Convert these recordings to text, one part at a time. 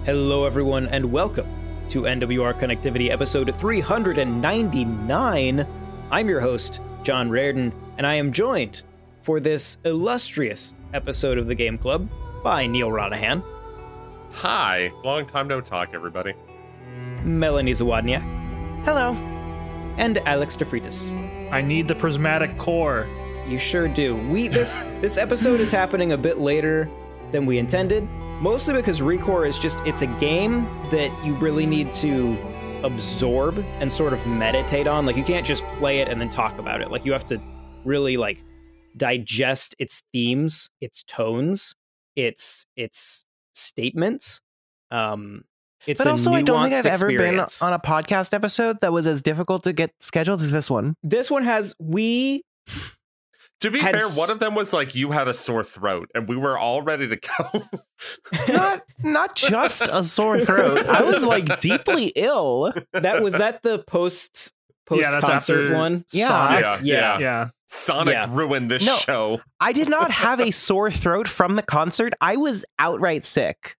Hello, everyone, and welcome to NWR Connectivity episode 399. I'm your host, John Reardon, and I am joined for this illustrious episode of the Game Club by Neil Ronahan. Hi, long time no talk, everybody. Melanie Zawodniak. Hello. And Alex DeFreitas. I need the prismatic core. You sure do. This episode is happening a bit later than we intended, mostly because ReCore is it's a game that you really need to absorb and sort of meditate on. Like, you can't just play it and then talk about it. Like, you have to really digest its themes, its tones, its statements. It's but also, I don't think I've experience. ever been on a podcast episode that was as difficult to get scheduled as this one. This one has To be fair, one of them was like you had a sore throat, and we were all ready to go. not just a sore throat. I was deeply ill. Was that the post concert one? Yeah. Sonic ruined this show. I did not have a sore throat from the concert. I was outright sick.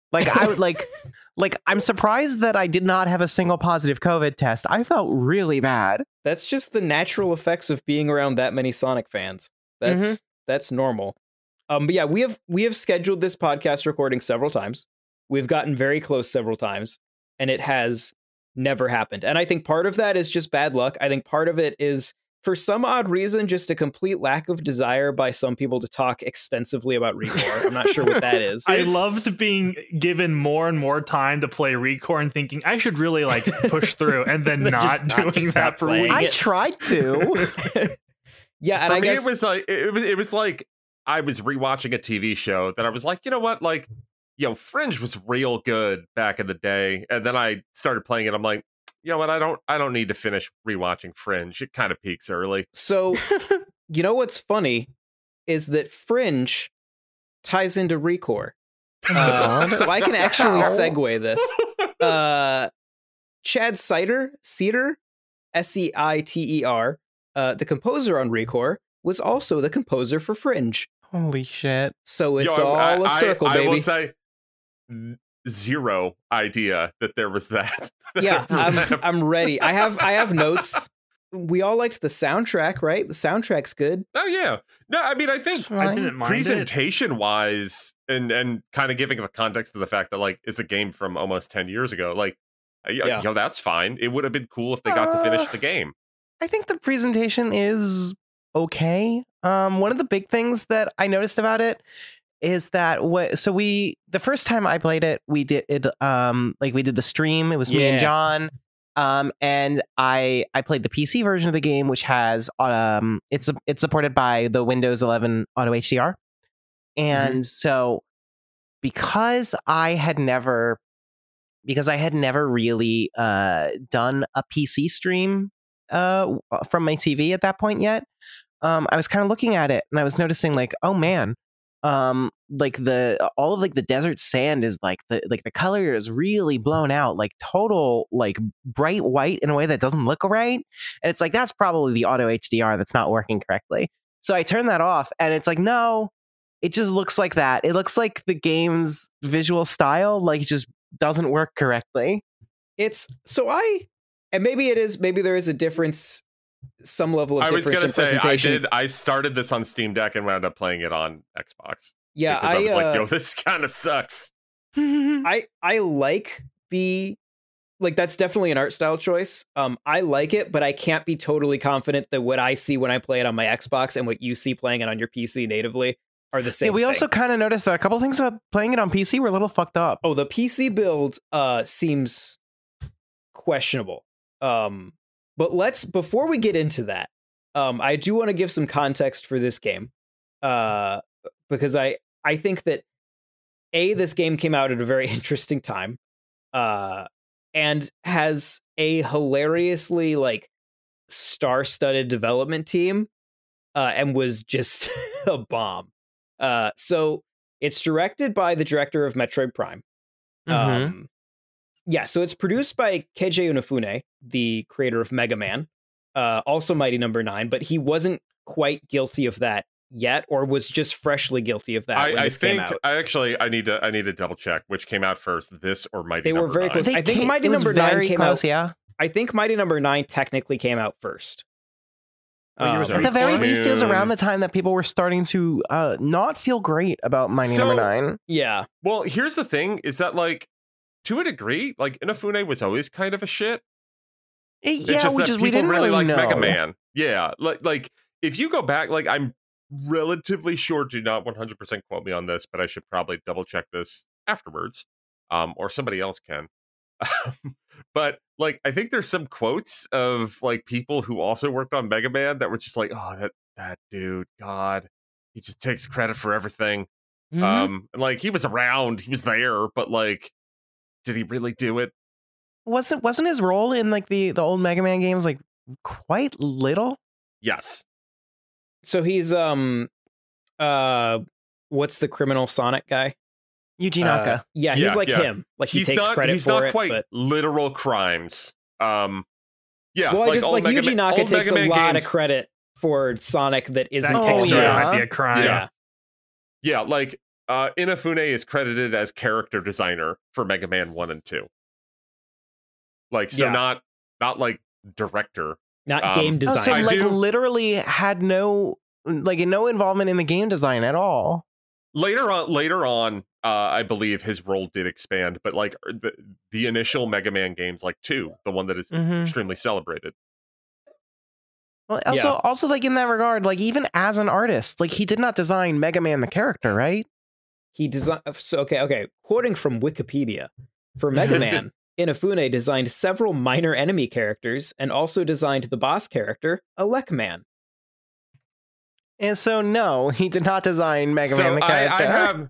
I'm surprised that I did not have a single positive COVID test. I felt really bad. That's just the natural effects of being around that many Sonic fans. That's normal. But yeah, we have scheduled this podcast recording several times. We've gotten very close several times, and it has never happened. And I think part of that is just bad luck. I think part of it is, for some odd reason, just a complete lack of desire by some people to talk extensively about ReCore. I'm not sure what that is. I loved being given more and more time to play ReCore and thinking I should really push through, and then not doing that for weeks. I tried to. Yeah, and for I me, guess it was like I was rewatching a TV show that I was like, you know what, Fringe was real good back in the day, and then I started playing it. I'm like, you know what, I don't need to finish rewatching Fringe. It kind of peaks early. So, you know what's funny is that Fringe ties into ReCore, so I can actually segue this. Chad Seiter, Seiter, the composer on ReCore, was also the composer for Fringe. Holy shit. So it's all a circle, baby. I will say, zero idea that there was that. Yeah, I'm ready. I have notes. We all liked the soundtrack, right? The soundtrack's good. Oh, yeah. No, I mean, I think I didn't mind presentation-wise, and kind of giving the context of the fact that, it's a game from almost 10 years ago, that's fine. It would have been cool if they got to finish the game. I think the presentation is okay. One of the big things that I noticed about it is that the first time I played it, we did it we did the stream. It was me and John. And I played the PC version of the game, which has it's supported by the Windows 11 Auto HDR. And so because I had never really done a PC stream from my TV at that point yet, I was kind of looking at it and I was noticing oh man, all of the desert sand is the color is really blown out, total bright white in a way that doesn't look right, and it's that's probably the Auto HDR that's not working correctly. So I turned that off, and it's no, it just looks like that. It looks like the game's visual style just doesn't work correctly. And maybe there is a difference, some level of difference in presentation. I was going to say, I started this on Steam Deck and wound up playing it on Xbox. Yeah, because I was yo, this kind of sucks. I like that's definitely an art style choice. I like it, but I can't be totally confident that what I see when I play it on my Xbox and what you see playing it on your PC natively are the same. Yeah, we also kind of noticed that a couple things about playing it on PC were a little fucked up. Oh, the PC build seems questionable. But before we get into that, I do want to give some context for this game, because I think that this game came out at a very interesting time, and has a hilariously star-studded development team, and was just a bomb. So it's directed by the director of Metroid Prime. So it's produced by Keiji Inafune, the creator of Mega Man, also Mighty Number 9, but he wasn't quite guilty of that yet, or was just freshly guilty of that when I this came think out. I need to double check which came out first, this or Mighty They were Number very 9. close. I think Mighty it was Number 9 very came close, out. yeah. I think Mighty Number 9 technically came out first. What year was So At the very June. least, it was around the time that people were starting to not feel great about Mighty So- Number 9. Yeah. Well, here's the thing: is that like, to a degree, like Inafune was always kind of a shit. It's Yeah, just we that just people we didn't really like know. Mega Man. Yeah, like if you go back, like I'm relatively sure. Do not 100% quote me on this, but I should probably double check this afterwards, or somebody else can. But like, I think there's some quotes of like people who also worked on Mega Man that were just like, oh, that dude, God, he just takes credit for everything. Mhm. And like he was around, he was there, but like, did he really do it? Wasn't his role in like the old Mega Man games like quite little? Yes. So he's what's the criminal Sonic guy? Yuji Naka. Yeah, he's Yeah, like yeah. him. Like he he's takes not, credit he's for not it. quite But literal crimes. Yeah. well, I just old like Mega Yuji Man- Naka old takes Mega a Man lot games- of credit for Sonic that isn't That Oh, texture external. yeah. might be a crime. Yeah. Yeah, like Inafune is credited as character designer for Mega Man 1 and 2. Like, so Yeah. not like director. Not game Oh, design. so I like do- literally had no involvement in the game design at all. Later on, I believe his role did expand, but like the initial Mega Man games, like 2, the one that is Mhm. extremely celebrated. Well, Yeah. also like in that regard, like even as an artist, like he did not design Mega Man the character, right? He designed. So okay. Quoting from Wikipedia, for Mega Man, Inafune designed several minor enemy characters and also designed the boss character, Alec-Man. And so no, he did not design Mega Man the I character. have.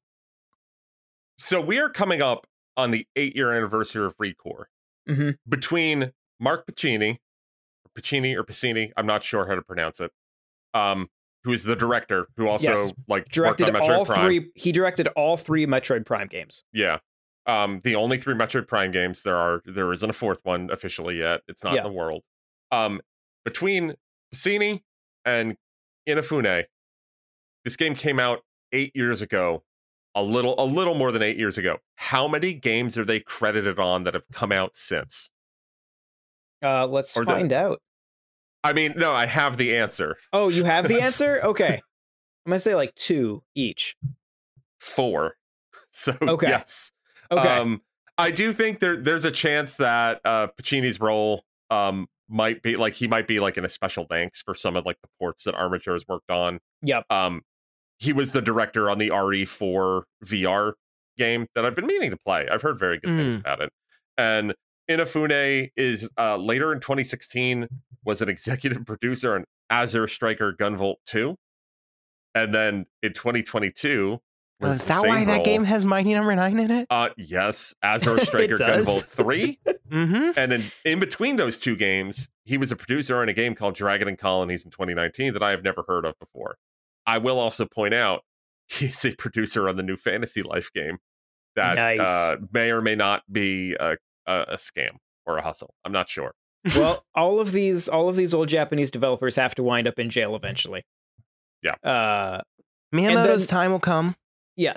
So we are coming up on the 8-year anniversary of Recore. Mhm. Between Mark Pacini, or Pacini, I'm not sure how to pronounce it. Who is the director who also Yes. like Directed worked on Metroid all Prime. three. He directed all 3 Metroid Prime games. Yeah. The only 3 Metroid Prime games there isn't a 4th one officially yet. It's not Yeah. in the world. Between Pacini and Inafune, this game came out 8 years ago. A little more than 8 years ago. How many games are they credited on that have come out since? Let's Or find out. I mean, no, I have the answer. Oh, you have the answer? Okay. I'm gonna say like 2 each. 4. So Okay. yes. Okay. I do think there's a chance that Pacini's role might be like he might be like in a special thanks for some of like the ports that Armature has worked on. Yep. He was the director on the RE4 VR game that I've been meaning to play. I've heard very good things about it. And Inafune is later in 2016 was an executive producer on Azure Striker Gunvolt 2. And then in 2022 was Is the that same why that role. game has Mighty Number 9 in it? Yes, Azure Striker does. Gunvolt 3. Mm-hmm. And then in between those 2 games, he was a producer on a game called Dragon and Colonies in 2019 that I have never heard of before. I will also point out he's a producer on the new Fantasy Life game that Nice. may or may not be a scam or a hustle. I'm not sure. Well, all of these old Japanese developers have to wind up in jail eventually. Yeah. Miyamoto's then- time will come. Yeah.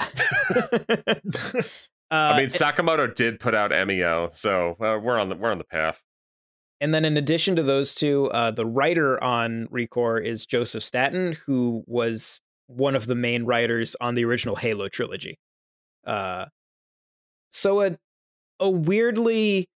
I mean, Sakamoto did put out MEO, so we're on the path. And then in addition to those 2, the writer on Recore is Joseph Staten, who was one of the main writers on the original Halo trilogy. So a weirdly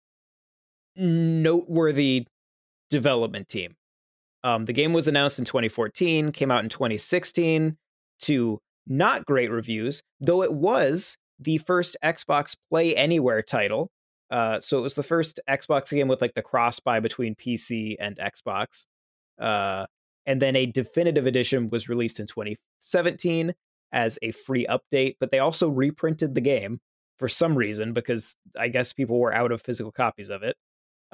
noteworthy development team. The game was announced in 2014, came out in 2016 to not great reviews, though it was the first Xbox Play Anywhere title. So it was the first Xbox game with like the cross-buy between PC and Xbox. And then a definitive edition was released in 2017 as a free update, but they also reprinted the game for some reason because I guess people were out of physical copies of it.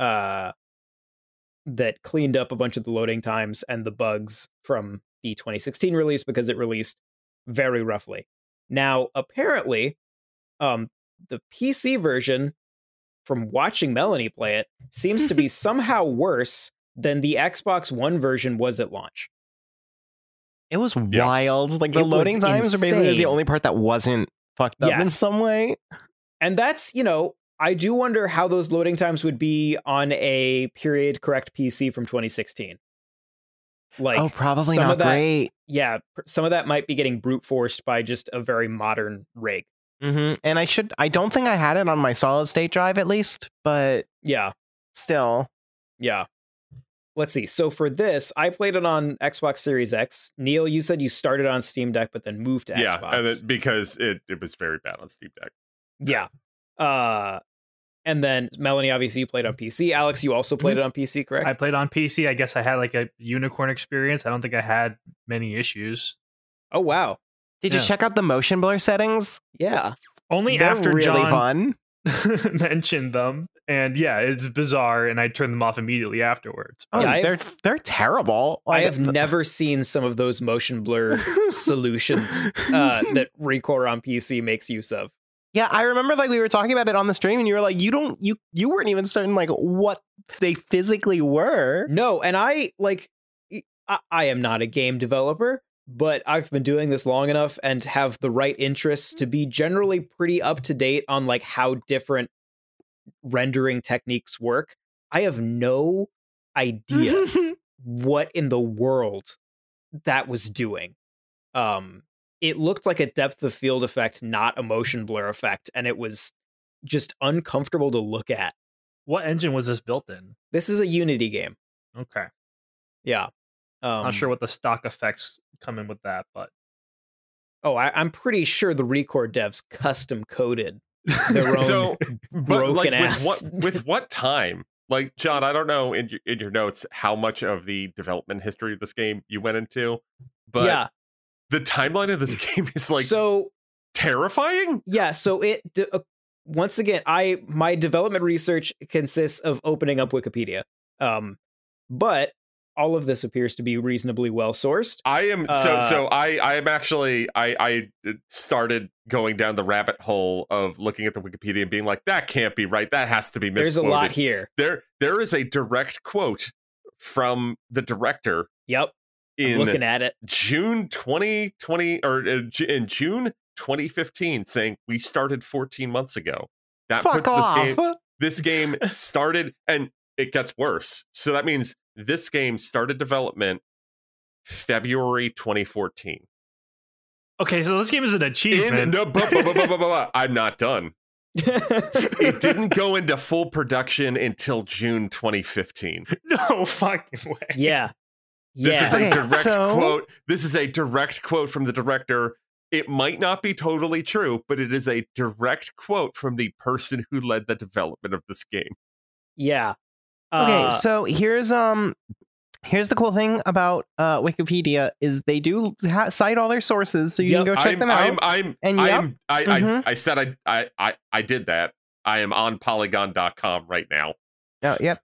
That cleaned up a bunch of the loading times and the bugs from the 2016 release because it released very roughly. Now, apparently, the PC version, from watching Melanie play it, seems to be somehow worse than the Xbox One version was at launch. It was wild. Like the It was loading times are basically insane. the only part that wasn't fucked up in Yes. some way. And that's, I do wonder how those loading times would be on a period correct PC from 2016. Like, Oh, probably some not of that, great. Yeah, some of that might be getting brute forced by just a very modern rig. And I don't think I had it on my solid state drive at least, but Yeah, still. yeah. Let's see. So for this, I played it on Xbox Series X. Neil, you said you started on Steam Deck, but then moved to Xbox. and then, because it was very bad on Steam Deck. Yeah. And then Melanie, obviously you played on PC. Alex, you also played it on PC, correct? I played on PC. I guess I had like a unicorn experience. I don't think I had many issues. Oh, wow. Did you Yeah. check out the motion blur settings? Yeah. Only They're after really John fun. mentioned them, and yeah, it's bizarre, and I turned them off immediately afterwards. Oh, Yeah, they're terrible. I have never seen some of those motion blur solutions that Recore on PC makes use of. Yeah, I remember like we were talking about it on the stream, and you were like, you weren't even certain like what they physically were. No, and I am not a game developer, but I've been doing this long enough and have the right interests to be generally pretty up to date on like how different rendering techniques work. I have no idea what in the world that was doing. It looked like a depth of field effect, not a motion blur effect, and it was just uncomfortable to look at. What engine was this built in? This is a Unity game. Okay, Yeah. not sure what the stock effects come in with that, but Oh, I'm pretty sure the Recore devs custom coded their own So, but like broken ass. with what time? Like, John, I don't know in your notes how much of the development history of this game you went into, but yeah. the timeline of this game is like So terrifying. yeah. So once again, my development research consists of opening up Wikipedia, but all of this appears to be reasonably well sourced. I am I am actually I started going down the rabbit hole of looking at the Wikipedia and being like, that can't be right. That has to be misquoted. There's a lot here. There is a direct quote from the director Yep. I'm in looking at it. June 2020 or in June 2015 saying we started 14 months ago. That Fuck puts off. this game started, and it gets worse. So that means this game started development February 2014. okay, so this game is an achievement. I'm not done. It didn't go into full production until June 2015. No fucking way. Yeah. This is Yeah. a direct so- quote. This is a direct quote from the director. It might not be totally true, but it is a direct quote from the person who led the development of this game. Yeah. Okay, so here's the cool thing about Wikipedia is they do cite all their sources, so you Yep. can go check them out. I said I did that. I am on Polygon.com right now. Oh, yep.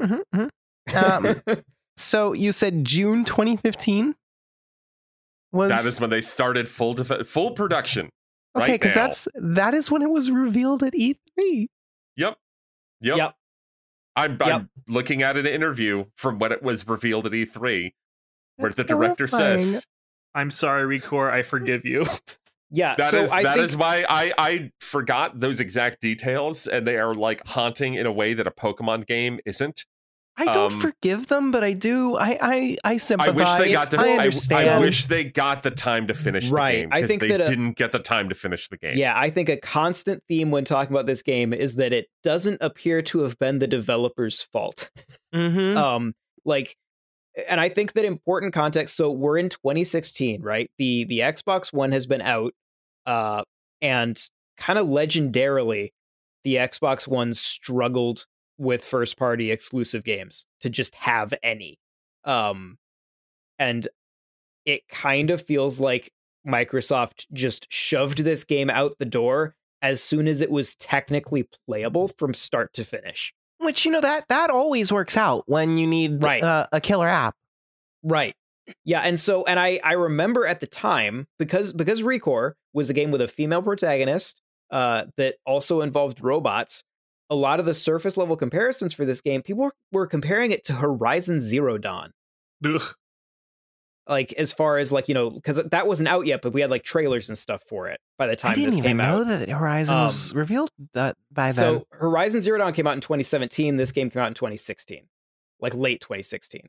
So you said June 2015 was That is when they started full production. okay, right because now. that is when it was revealed at E3. Yep. Yep. I'm looking at an interview from when it was revealed at E3, where the That's director horrifying. says, I'm sorry, Recore. I forgive you. Yeah. That so is I think why I forgot those exact details, and they are like haunting in a way that a Pokemon game isn't. I don't forgive them, but I do. I sympathize. I wish they got the time to finish Right. the game. I 'Cause think they that didn't get the time to finish the game. Yeah, I think a constant theme when talking about this game is that it doesn't appear to have been the developer's fault. Mm-hmm. And I think that important context. So we're in 2016, right? The Xbox One has been out, and kind of legendarily, the Xbox One struggled with first party exclusive games to just have any. And it kind of feels like Microsoft just shoved this game out the door as soon as it was technically playable from start to finish. Which, that always works out when you need Right. A killer app. Right. Yeah, and I remember at the time, because Recore was a game with a female protagonist that also involved robots, a lot of the surface level comparisons for this game, people were comparing it to Horizon Zero Dawn. Ugh. Like as far as like, because that wasn't out yet, but we had like trailers and stuff for it by the time I didn't this even came know out. that Horizon was revealed by then. So Horizon Zero Dawn came out in 2017. This game came out in 2016, like late 2016.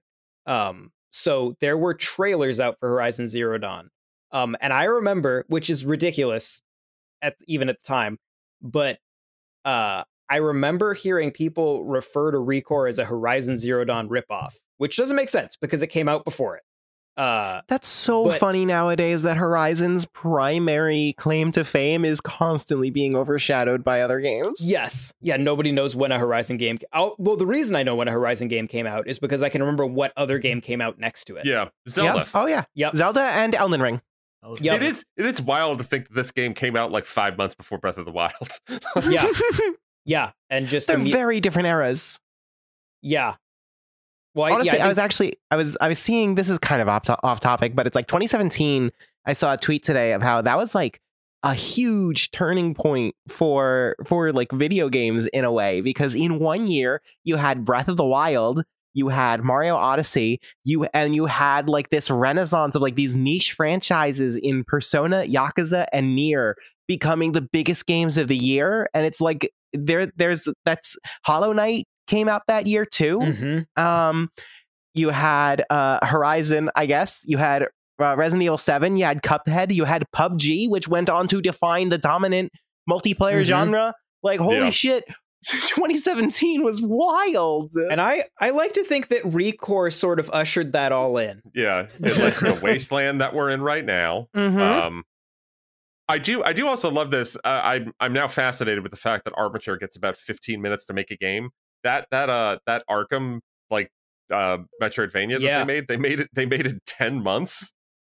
So there were trailers out for Horizon Zero Dawn. And I remember, which is ridiculous even at the time, but I remember hearing people refer to ReCore as a Horizon Zero Dawn ripoff, which doesn't make sense because it came out before it. That's so funny nowadays that Horizon's primary claim to fame is constantly being overshadowed by other games. Yes. Yeah, nobody knows when a Horizon game... Well, the reason I know when a Horizon game came out is because I can remember what other game came out next to it. Yeah, Zelda. Yep. Oh, yeah. Yep. Zelda and Elden Ring. Yep. It is wild to think that this game came out like 5 months before Breath of the Wild. Yeah. Yeah, and just... They're very different eras. Yeah. Well, honestly, I was seeing, this is kind of off topic, but it's like 2017. I saw a tweet today of how that was like a huge turning point for like video games in a way, because in 1 year you had Breath of the Wild, you had Mario Odyssey, you had like this renaissance of like these niche franchises in Persona, Yakuza, and Nier becoming the biggest games of the year. And it's like that's Hollow Knight came out that year too. Mm-hmm. You had Horizon, I guess. You had Resident Evil 7. You had Cuphead. You had PUBG, which went on to define the dominant multiplayer genre. Like, holy shit, 2017 was wild. And I like to think that ReCore sort of ushered that all in. Yeah, it led to the wasteland that we're in right now. Mm-hmm. I do also love this. I'm now fascinated with the fact that Armature gets about 15 minutes to make a game. That Arkham like Metroidvania that they made it in 10 months.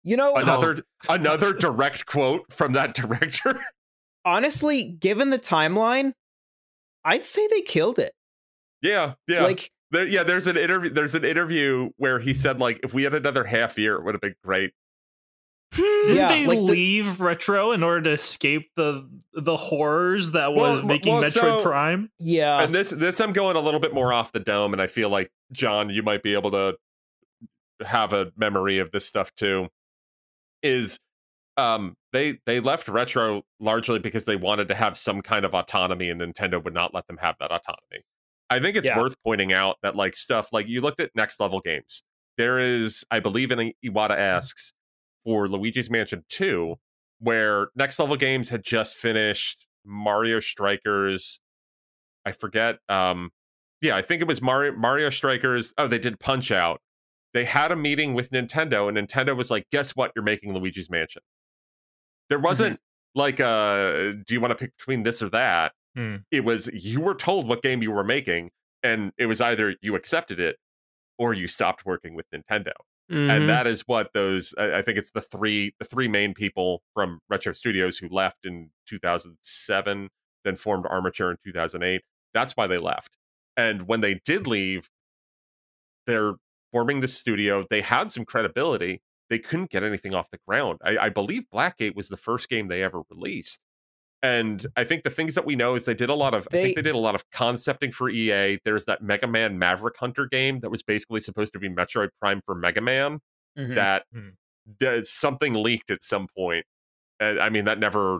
Another direct quote from that director. Honestly, given the timeline, I'd say they killed it. Yeah. Like there's an interview where he said like if we had another half year it would have been great. Didn't they leave Retro in order to escape the horrors that was making Metroid Prime? Yeah. And this I'm going a little bit more off the dome, and I feel like, John, you might be able to have a memory of this stuff too. Is they left Retro largely because they wanted to have some kind of autonomy, and Nintendo would not let them have that autonomy. I think it's worth pointing out that like stuff like you looked at Next Level Games. There is, I believe, in Iwata asks for Luigi's Mansion 2, where Next Level Games had just finished Mario Strikers. I forget. I think it was Mario Strikers. Oh, they did Punch Out. They had a meeting with Nintendo, and Nintendo was like, guess what? You're making Luigi's Mansion. There wasn't like, do you want to pick between this or that? It was, you were told what game you were making, and it was either you accepted it or you stopped working with Nintendo. And that is what those, I think it's the three main people from Retro Studios who left in 2007, then formed Armature in 2008. That's why they left. And when they did leave, they're forming the studio. They had some credibility. They couldn't get anything off the ground. I believe Blackgate was the first game they ever released. And I think the things that we know is they did a lot of concepting for EA. There's that Mega Man Maverick Hunter game that was basically supposed to be Metroid Prime for Mega Man. That something leaked at some point. And I mean, that never,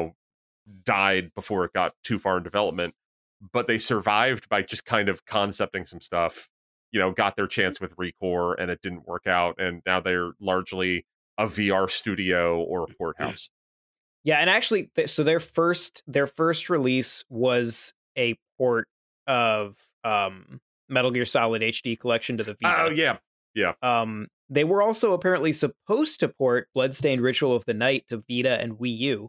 died before it got too far in development. But they survived by just kind of concepting some stuff, got their chance with ReCore, and it didn't work out. And now they're largely a VR studio or a port house. Yeah, and actually, so their first release was a port of Metal Gear Solid HD Collection to the Vita. Oh yeah. They were also apparently supposed to port Bloodstained Ritual of the Night to Vita and Wii U.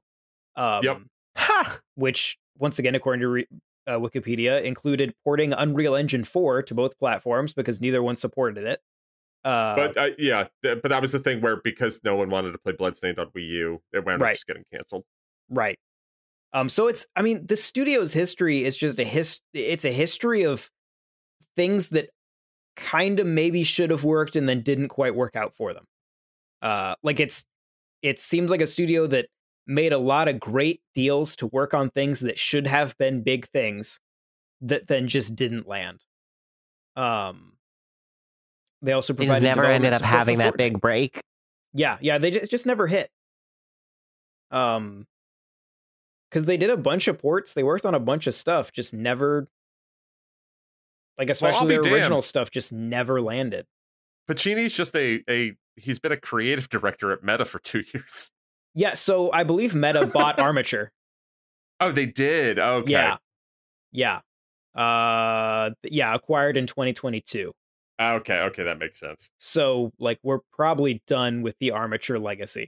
Which, once again, according to Wikipedia, included porting Unreal Engine 4 to both platforms because neither one supported it. But that was the thing where, because no one wanted to play Bloodstained on Wii U, it wound up just getting canceled. Right. So the studio's history is just it's a history of things that kind of maybe should have worked and then didn't quite work out for them. It seems like a studio that made a lot of great deals to work on things that should have been big things that then just didn't land. They also They provided just never ended development up support for having that Fortnite. big break. Yeah, they just never hit. Because they did a bunch of ports, they worked on a bunch of stuff, just never, like, especially their original stuff, just never landed. Pacini's just he's been a creative director at Meta for 2 years. Yeah, so I believe Meta bought Armature. Oh, they did. Okay. Yeah. Acquired in 2022. Okay, that makes sense. So, like, we're probably done with the Armature legacy.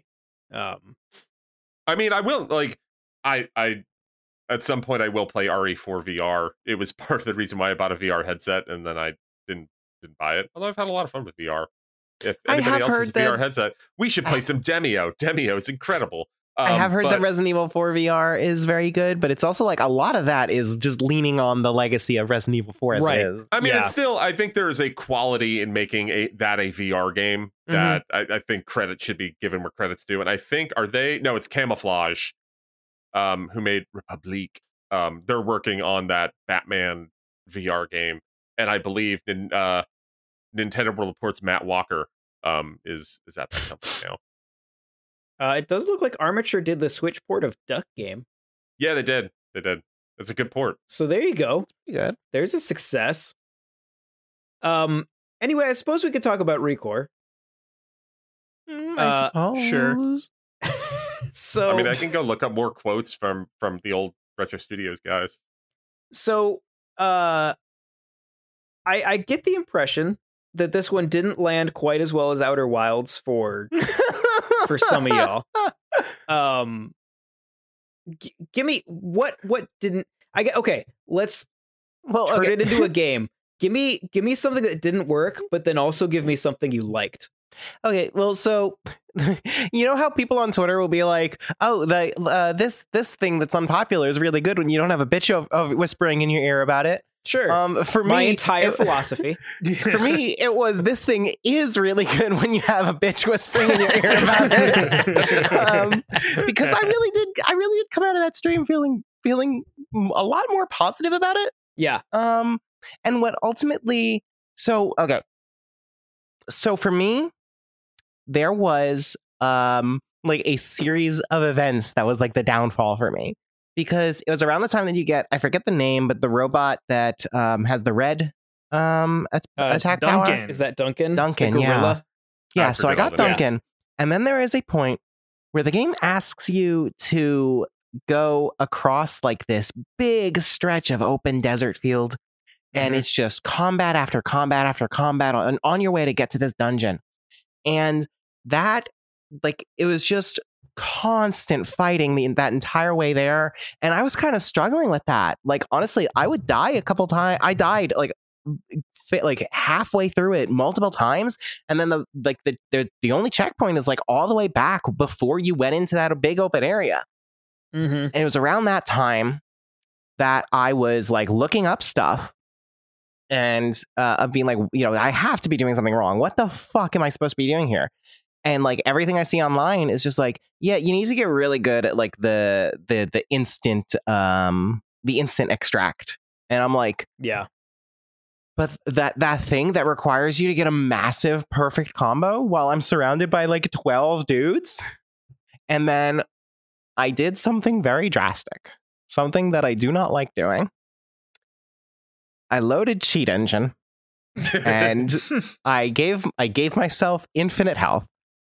I mean, I will, like, I at some point I will play RE4 VR. It was part of the reason why I bought a VR headset, and then I didn't buy it. Although I've had a lot of fun with VR. If anybody else has a VR headset, we should play some Demio. Demio is incredible. I have heard that Resident Evil 4 VR is very good, but it's also like a lot of that is just leaning on the legacy of Resident Evil 4 as it is. I mean, it's still, I think there is a quality in making that a VR game that I think credit should be given where credit's due. And I think, it's Camouflage, who made Republique. They're working on that Batman VR game. And I believe Nintendo World Report's Matt Walker is at that company now. It does look like Armature did the Switch port of Duck Game. Yeah, they did. It's a good port. So there you go. Good. There's a success. Anyway, I suppose we could talk about Recore. I suppose. Sure. So I mean, I can go look up more quotes from the old Retro Studios guys. So I get the impression that this one didn't land quite as well as Outer Wilds for some of y'all. Give me what didn't I get? Okay, let's turn it into a game. Give me something that didn't work, but then also give me something you liked. Okay, well, so you know how people on Twitter will be like, "Oh, this thing that's unpopular is really good when you don't have a bitch of whispering in your ear about it." Sure. For me, my entire philosophy. For me, it was this thing is really good when you have a bitch whispering in your ear about it. Because I really did come out of that stream feeling a lot more positive about it. Yeah. And what ultimately, so for me, there was like a series of events that was like the downfall for me. Because it was around the time that you get, I forget the name, but the robot that has the red attack Duncan. power. Is that Duncan? Duncan, yeah. Yeah, so I got Duncan. Yes. And then there is a point where the game asks you to go across like this big stretch of open desert field. And it's just combat after combat after combat on your way to get to this dungeon. And that, like, it was just constant fighting that entire way there, and I was kind of struggling with that. Like, honestly, I would die a couple times. I died like halfway through it multiple times, and then the only checkpoint is like all the way back before you went into that big open area. And it was around that time that I was like looking up stuff and being like, I have to be doing something wrong. What the fuck am I supposed to be doing here? And like everything I see online is just like, yeah, you need to get really good at like the instant extract. And I'm like, yeah, but that thing that requires you to get a massive perfect combo while I'm surrounded by like 12 dudes. And then I did something very drastic, something that I do not like doing. I loaded Cheat Engine and I gave myself infinite health.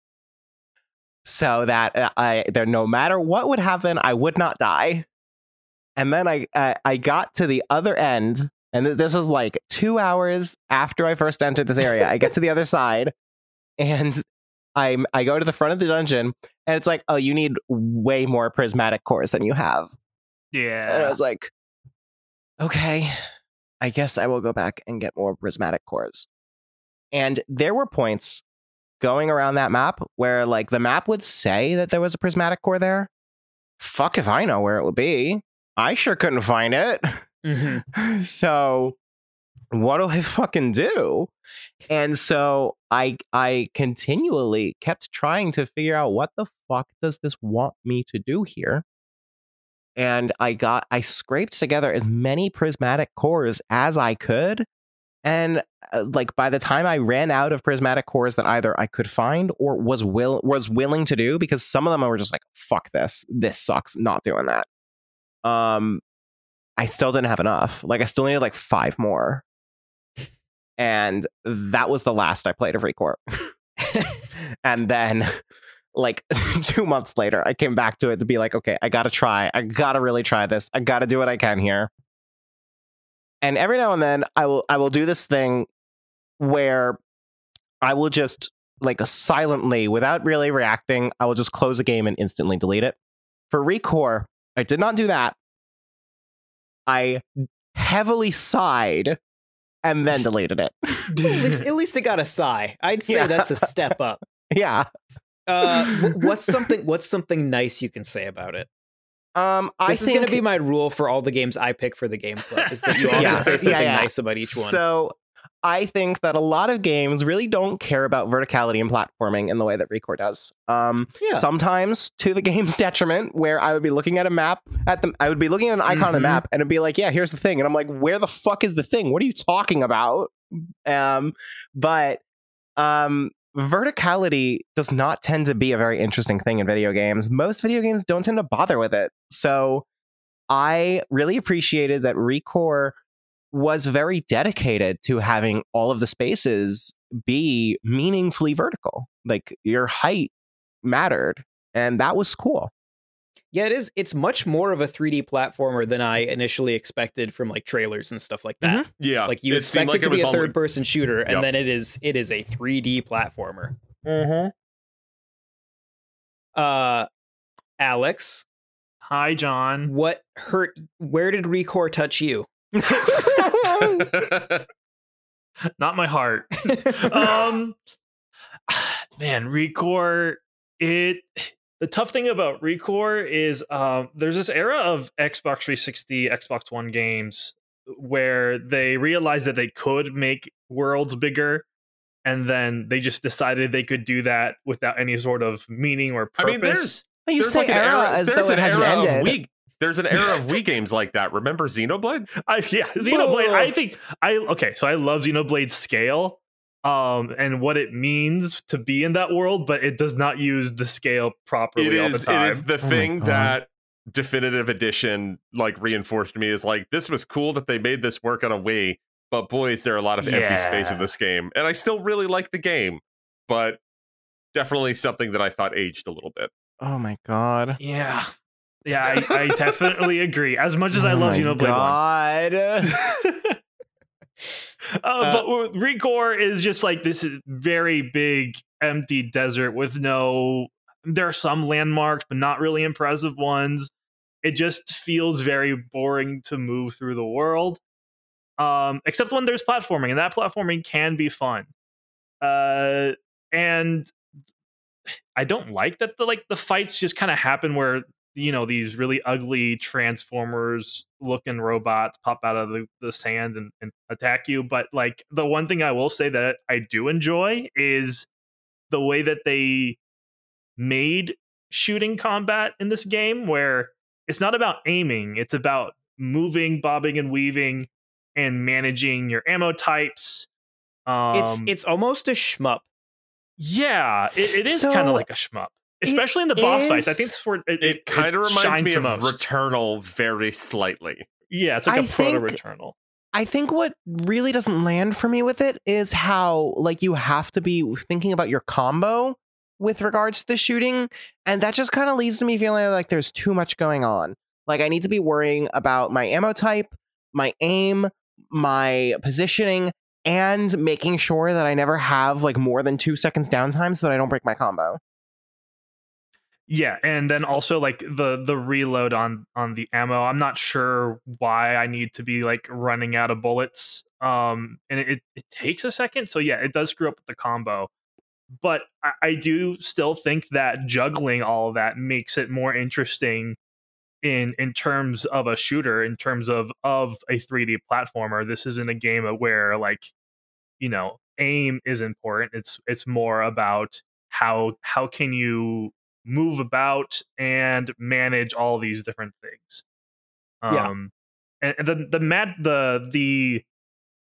So that no matter what would happen, I would not die. And then I got to the other end, and this was like 2 hours after I first entered this area. I get to the other side, and I go to the front of the dungeon, and it's like, oh, you need way more prismatic cores than you have. Yeah. And I was like, okay, I guess I will go back and get more prismatic cores. And there were points going around that map where like the map would say that there was a prismatic core there. Fuck if I know where it would be. I sure couldn't find it. So what do I fucking do? And so I continually kept trying to figure out what the fuck does this want me to do here? And I scraped together as many prismatic cores as I could. And like by the time I ran out of prismatic cores that either I could find or was willing to do, because some of them I were just like, fuck this sucks, not doing that. I still didn't have enough. Like I still needed like 5 more. And that was the last I played of ReCore. And then like 2 months later, I came back to it to be like, okay, I gotta really try this. I gotta do what I can here. And every now and then I will do this thing where I will just like silently, without really reacting, I will just close a game and instantly delete it. For ReCore, I did not do that. I heavily sighed and then deleted it. At least it got a sigh. I'd say that's a step up. Yeah. What's something nice you can say about it? This is going to be my rule for all the games I pick for the game club, is that you always say something nice about each one. So I think that a lot of games really don't care about verticality and platforming in the way that ReCore does. Sometimes to the game's detriment, where I would be looking at a map I would be looking at an icon on the map and it'd be like, yeah, here's the thing. And I'm like, where the fuck is the thing? What are you talking about? But verticality does not tend to be a very interesting thing in video games. Most video games don't tend to bother with it. So I really appreciated that ReCore was very dedicated to having all of the spaces be meaningfully vertical. Like your height mattered, and that was cool. Yeah, it is. It's much more of a 3D platformer than I initially expected from like trailers and stuff like that. Yeah, like you expect it to be a third-person shooter, and then it is a 3D platformer. Alex, hi, John. What hurt? Where did ReCore touch you? Not my heart. Man, ReCore. The tough thing about ReCore is there's this era of Xbox 360, Xbox One games where they realized that they could make worlds bigger, and then they just decided they could do that without any sort of meaning or purpose. I mean, there's like an era as though it hasn't ended. There's an era of Wii games like that. Remember Xenoblade? Xenoblade. So I love Xenoblade's scale. And what it means to be in that world, but it does not use the scale properly all the time. It is the thing that Definitive Edition like reinforced to me, is like, this was cool that they made this work on a Wii, but boy, is there a lot of empty space in this game. And I still really like the game, but definitely something that I thought aged a little bit. Oh my god. Yeah, I definitely agree. As much as I love Xenoblade 1. But ReCore is just like this is very big empty desert with there are some landmarks but not really impressive ones. It just feels very boring to move through the world, except when there's platforming, and that platforming can be fun. And I don't like that the fights just kind of happen where these really ugly Transformers looking robots pop out of the sand and attack you. But like the one thing I will say that I do enjoy is the way that they made shooting combat in this game, where it's not about aiming, it's about moving, bobbing and weaving and managing your ammo types. It's almost a shmup. Yeah, it is kind of like a shmup. Especially in the boss fights. I think that's where it kind of reminds me of Returnal very slightly. Yeah, it's like a proto-Returnal. I think what really doesn't land for me with it is how like you have to be thinking about your combo with regards to the shooting, and that just kind of leads to me feeling like there's too much going on. Like I need to be worrying about my ammo type, my aim, my positioning, and making sure that I never have like more than 2 seconds downtime so that I don't break my combo. Yeah, and then also like the reload on the ammo. I'm not sure why I need to be like running out of bullets. And it takes a second. So yeah, it does screw up with the combo. But I do still think that juggling all of that makes it more interesting in terms of a shooter, in terms of a 3D platformer. This isn't a game where like, aim is important. It's more about how can you move about and manage all these different things. And the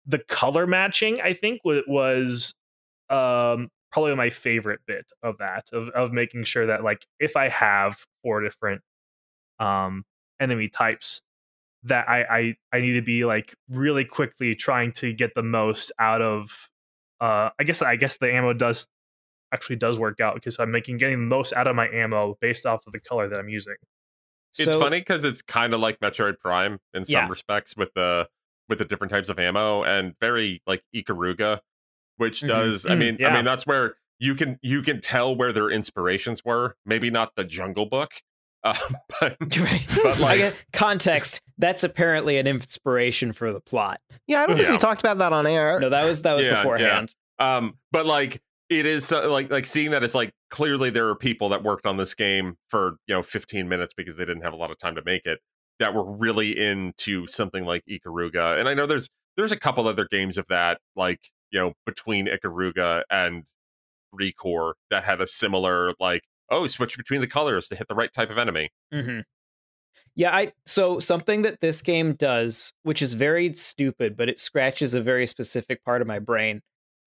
the color matching, I think, was probably my favorite bit of that, of making sure that, like, if I have 4 different enemy types, that I need to be like really quickly trying to get the most out of I guess the ammo does work out, because I'm getting the most out of my ammo based off of the color that I'm using. It's So- funny because it's kind of like Metroid Prime in some Yeah. respects with the different types of ammo, and very like Ikaruga, which Mhm. does. I mean, Yeah. that's where you can tell where their inspirations were. Maybe not the Jungle Book, but Right. But, like- I get context. That's apparently an inspiration for the plot. Yeah, I don't think Yeah. we talked about that on air. No, that was Yeah, beforehand. but like it is like seeing that it's like clearly there are people that worked on this game for 15 minutes because they didn't have a lot of time to make it, that were really into something like Ikaruga. And I know there's a couple other games of that, like between Ikaruga and Recore, that had a similar like, oh, switch between the colors to hit the right type of enemy. Mm-hmm. Yeah, so something that this game does, which is very stupid, but it scratches a very specific part of my brain,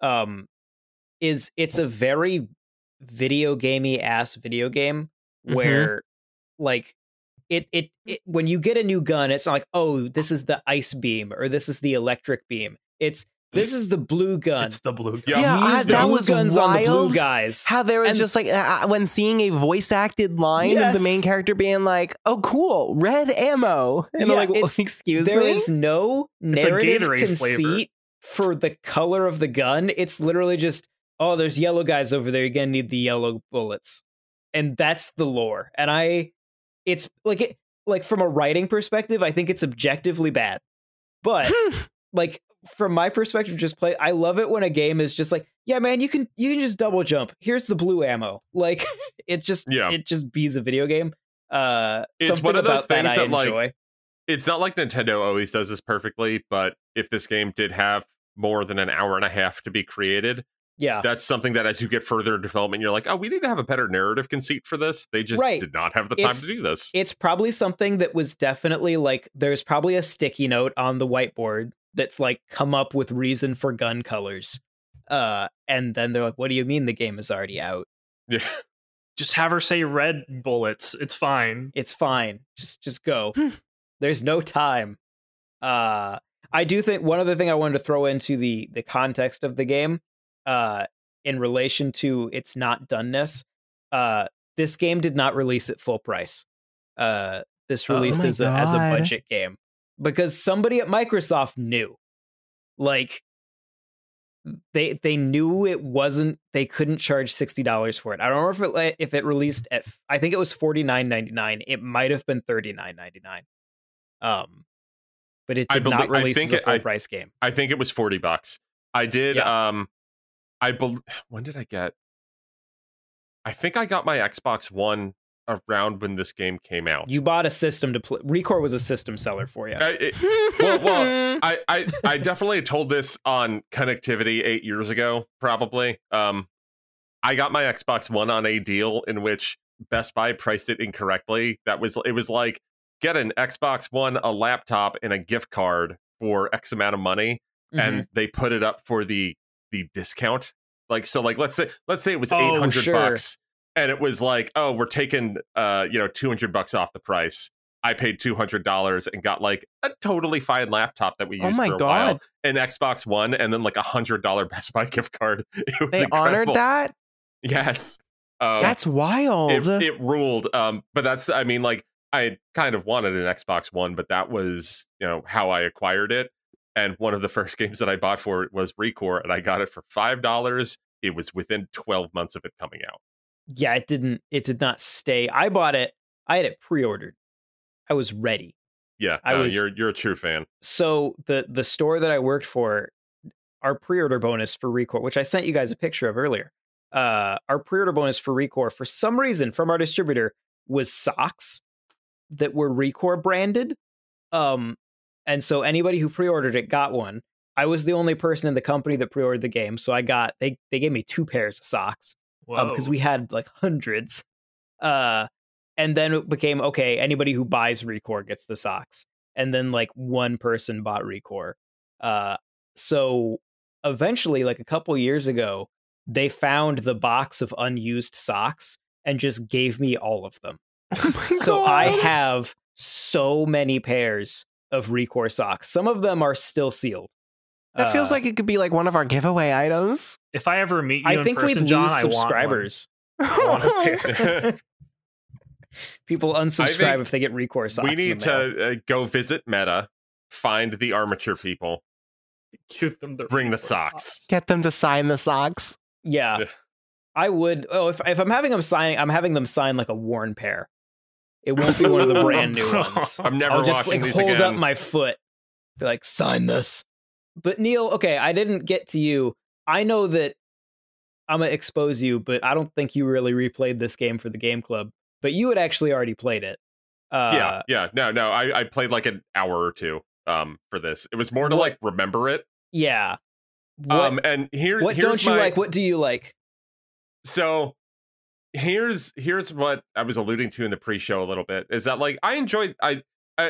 is it's a very video gamey ass video game where like it when you get a new gun, it's not like, oh, this is the ice beam or this is the electric beam. This is the blue gun. It's the blue gun. Yeah. You use the that blue was guns on the blue wild. guys. How there was And- just like when seeing a voice acted line of the Yes. main character being like, "Oh, cool, red ammo," and Yeah, I'm like, it's- "Excuse There me." is no a narrative Gatorade conceit flavor. for the color of the gun. It's literally just, oh, there's yellow guys over there. You're gonna need the yellow bullets, and that's the lore. And it's like from a writing perspective, I think it's objectively bad. But like from my perspective, I love it when a game is just like, yeah, man, you can just double jump. Here's the blue ammo. Like it just bees a video game. It's Something one of those about that things I that, like, enjoy. It's not like Nintendo always does this perfectly, but if this game did have more than an hour and a half to be created, Yeah. that's something that as you get further in development, you're like, oh, we need to have a better narrative conceit for this. They just Right. did not have the time to do this. It's probably something that was definitely like, there's probably a sticky note on the whiteboard that's like, come up with reason for gun colors. And then they're like, what do you mean the game is already out? Yeah. Just have her say red bullets. It's fine. It's fine. Just go. There's no time. I do think one other thing I wanted to throw into the context of the game, in relation to its not doneness, this game did not release at full price. This released my as a God. budget game because somebody at Microsoft knew, like, they knew it wasn't. They couldn't charge $60 for it. I don't know if it released at. I think it was $49.99. It might have been $39.99. But it did not release as a full price game. I think it was $40. I did. Yeah. When did I get? I think I got my Xbox One around when this game came out. You bought a system to play. Recore was a system seller for you. I definitely told this on Connectivity 8 years ago, probably. I got my Xbox One on a deal in which Best Buy priced it incorrectly. It was like, get an Xbox One, a laptop, and a gift card for X amount of money, and they put it up for the discount. Like, so, like, let's say it was $800, and it was like, oh, we're taking $200 off the price. I paid $200 and got like a totally fine laptop that we used for a while, an Xbox One, and then like $100 Best Buy gift card. It was They incredible. honored that. Yes, That's wild. It ruled. But that's, I mean, like, I kind of wanted an Xbox One, but that was how I acquired it. And one of the first games that I bought for it was Recore, and I got it for $5. It was within 12 months of it coming out. Yeah, it did not stay. I bought it. I had it pre-ordered. I was ready. Yeah, you're a true fan. So the store that I worked for, our pre-order bonus for Recore, which I sent you guys a picture of earlier, our pre-order bonus for Recore, for some reason from our distributor, was socks that were Recore branded. And so anybody who pre-ordered it got one. I was the only person in the company that pre-ordered the game, so they gave me 2 pairs of socks because we had like hundreds. And then it became, okay, anybody who buys Recore gets the socks. And then like one person bought Recore. So eventually, like a couple years ago, they found the box of unused socks and just gave me all of them. Oh my So I God. have so many pairs of Recore socks. Some of them are still sealed. That feels like it could be like one of our giveaway items. If I ever meet you I in think person, we'd John, lose I want one. subscribers. I want a pair. People I unsubscribe think if they get Recore socks. We in the need mail. to go visit Meta, find the armature people, Give them the bring the Recore socks. Get them to sign the socks. Yeah. Yeah. I would. Oh, if I'm having them sign, I'm having them sign like a worn pair. It won't be one of the brand new ones. I'm never I'll just watching like these hold again. up my foot, be like, sign this. But Neil, okay, I didn't get to you. I know that I'm gonna expose you, but I don't think you really replayed this game for the game club. But you had actually already played it. Yeah. No. I played like an hour or two for this. It was more to What- like remember it. Yeah. What, And here's don't you my, like? What do you like? So here's what I was alluding to in the pre-show a little bit is that like I enjoyed I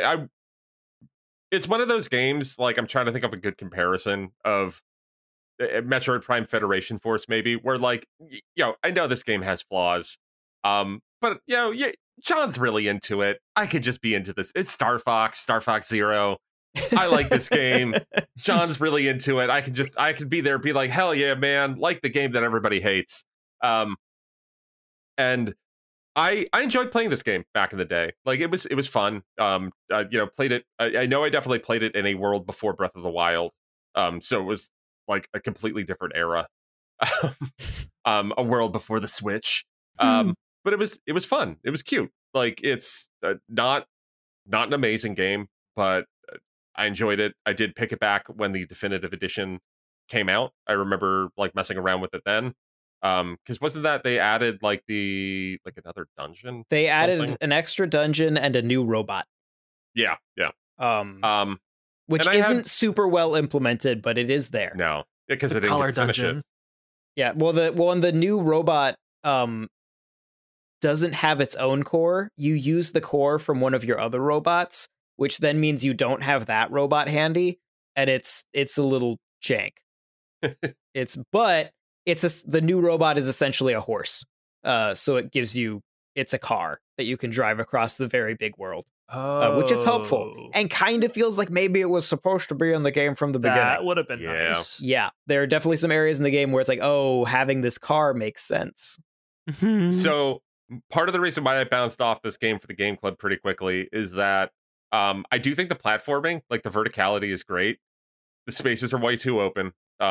it's one of those games, like I'm trying to think of a good comparison of Metroid Prime Federation Force maybe, where like I know this game has flaws, but John's really into it. I could just be into this. It's Star Fox Zero. I like this game. John's really into it. I could be there, be like, hell yeah, man, like the game that everybody hates. And I enjoyed playing this game back in the day. Like it was fun. Played it. I know I definitely played it in a world before Breath of the Wild. So it was like a completely different era. A world before the Switch. But it was fun. It was cute. Like it's not an amazing game, but I enjoyed it. I did pick it back when the definitive edition came out. I remember like messing around with it then. Because wasn't that they added like another dungeon? They added something? an extra dungeon and a new robot. Yeah. Which and I isn't had- super well implemented, but it is there. No, because The it didn't color get to finish dungeon. it. Yeah, and the new robot doesn't have its own core. You use the core from one of your other robots, which then means you don't have that robot handy, and it's a little jank. The new robot is essentially a horse. So it's a car that you can drive across the very big world, which is helpful and kind of feels like maybe it was supposed to be in the game from the beginning. That would have been Yeah. nice. Yeah, there are definitely some areas in the game where it's like, oh, having this car makes sense. Mhm. So part of the reason why I bounced off this game for the game club pretty quickly is that I do think the platforming, like the verticality, is great. The spaces are way too open.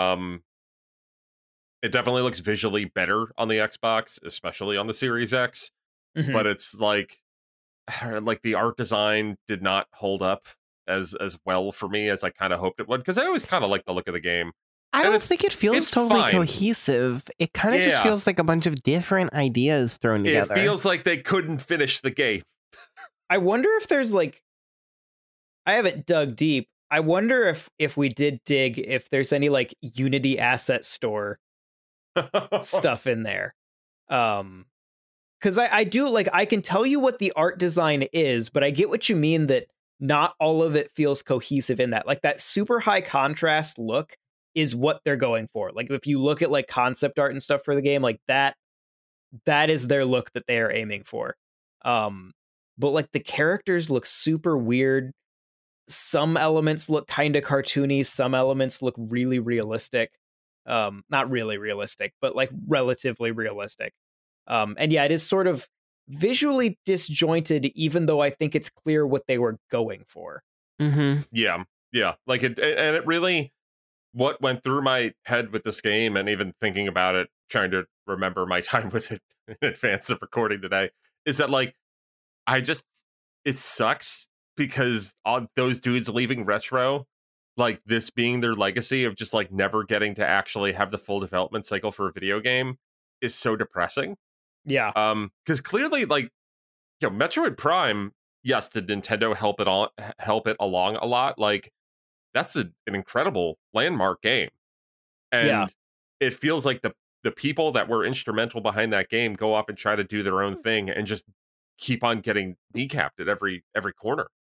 It definitely looks visually better on the Xbox, especially on the Series X. Mhm. But it's like the art design did not hold up as well for me as I kind of hoped it would, because I always kind of like the look of the game. I and don't it's- think it feels it's totally fine. cohesive. It kind of just Yeah. feels like a bunch of different ideas thrown together. It feels like they couldn't finish the game. I wonder if there's like, I haven't dug deep. I wonder if we did dig, if there's any like Unity Asset Store stuff in there. Because I do like, I can tell you what the art design is, but I get what you mean that not all of it feels cohesive in that. Like that super high contrast look is what they're going for. Like if you look at like concept art and stuff for the game, like that is their look that they are aiming for. But like the characters look super weird. Some elements look kind of cartoony. Some elements look really realistic. Not really realistic, but like relatively realistic. And yeah, it is sort of visually disjointed, even though I think it's clear what they were going for. Mm-hmm. Yeah. Like it really, what went through my head with this game, and even thinking about it, trying to remember my time with it in advance of recording today, is that like, it sucks because all those dudes leaving Retro, like this being their legacy of just like never getting to actually have the full development cycle for a video game, is so depressing. Yeah. Because clearly, like, Metroid Prime, yes, did Nintendo help it along a lot? Like, that's an incredible landmark game, and Yeah. it feels like the people that were instrumental behind that game go off and try to do their own thing and just keep on getting kneecapped at every corner.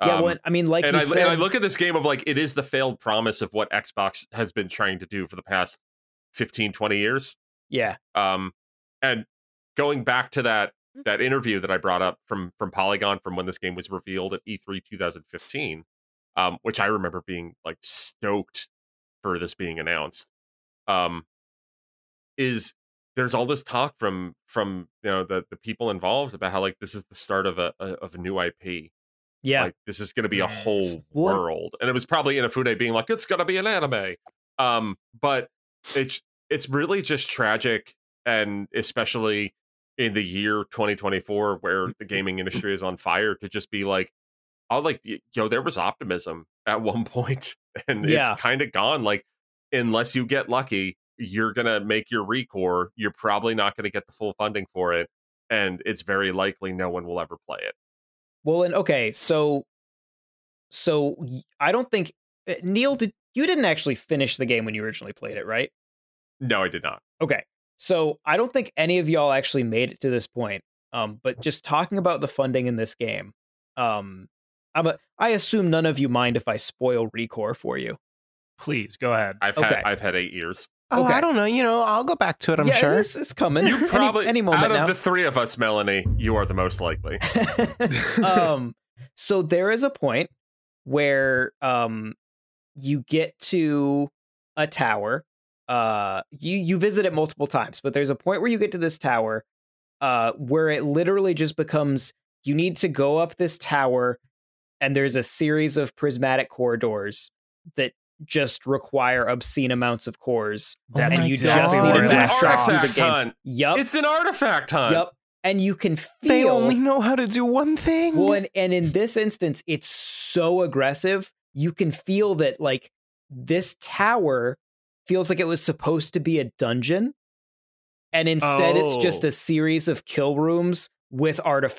Well, I mean, like and you I, said, and I look at this game of like, it is the failed promise of what Xbox has been trying to do for the past 15, 20 years. yeah, And going back to that interview that I brought up from Polygon from when this game was revealed at E3 2015, which I remember being like stoked for this being announced, is there's all this talk from the people involved about how like this is the start of a new IP. yeah. Like this is going to be a whole Well, world, and it was probably Inafune being like, it's going to be an anime. But it's really just tragic, and especially in the year 2024 where the gaming industry is on fire, to just be like, oh, like there was optimism at one point, and it's kind of gone. Like unless you get lucky, you're gonna make your recore. You're probably not going to get the full funding for it, and it's very likely no one will ever play it. Well, and okay, so I don't think Neil you didn't actually finish the game when you originally played it, right? No, I did not. Okay, so I don't think any of y'all actually made it to this point. But just talking about the funding in this game, I assume none of you mind if I spoil Recore for you. Please go ahead. I've had 8 years. Oh, Okay. I don't know. I'll go back to it. I'm sure it's coming. You probably any moment out of now. the three of us, Melanie, you are the most likely. So there is a point where you get to a tower. You visit it multiple times, but there's a point where you get to this tower where it literally just becomes you need to go up this tower, and there's a series of prismatic corridors that just require obscene amounts of cores. That's and you exactly just where need to It's an left backtrack off. through the artifact game. hunt. Yep. It's an artifact hunt. Yep. And you can feel they only know how to do one thing. well, and in this instance, it's so aggressive. You can feel that like this tower feels like it was supposed to be a dungeon, and instead it's just a series of kill rooms with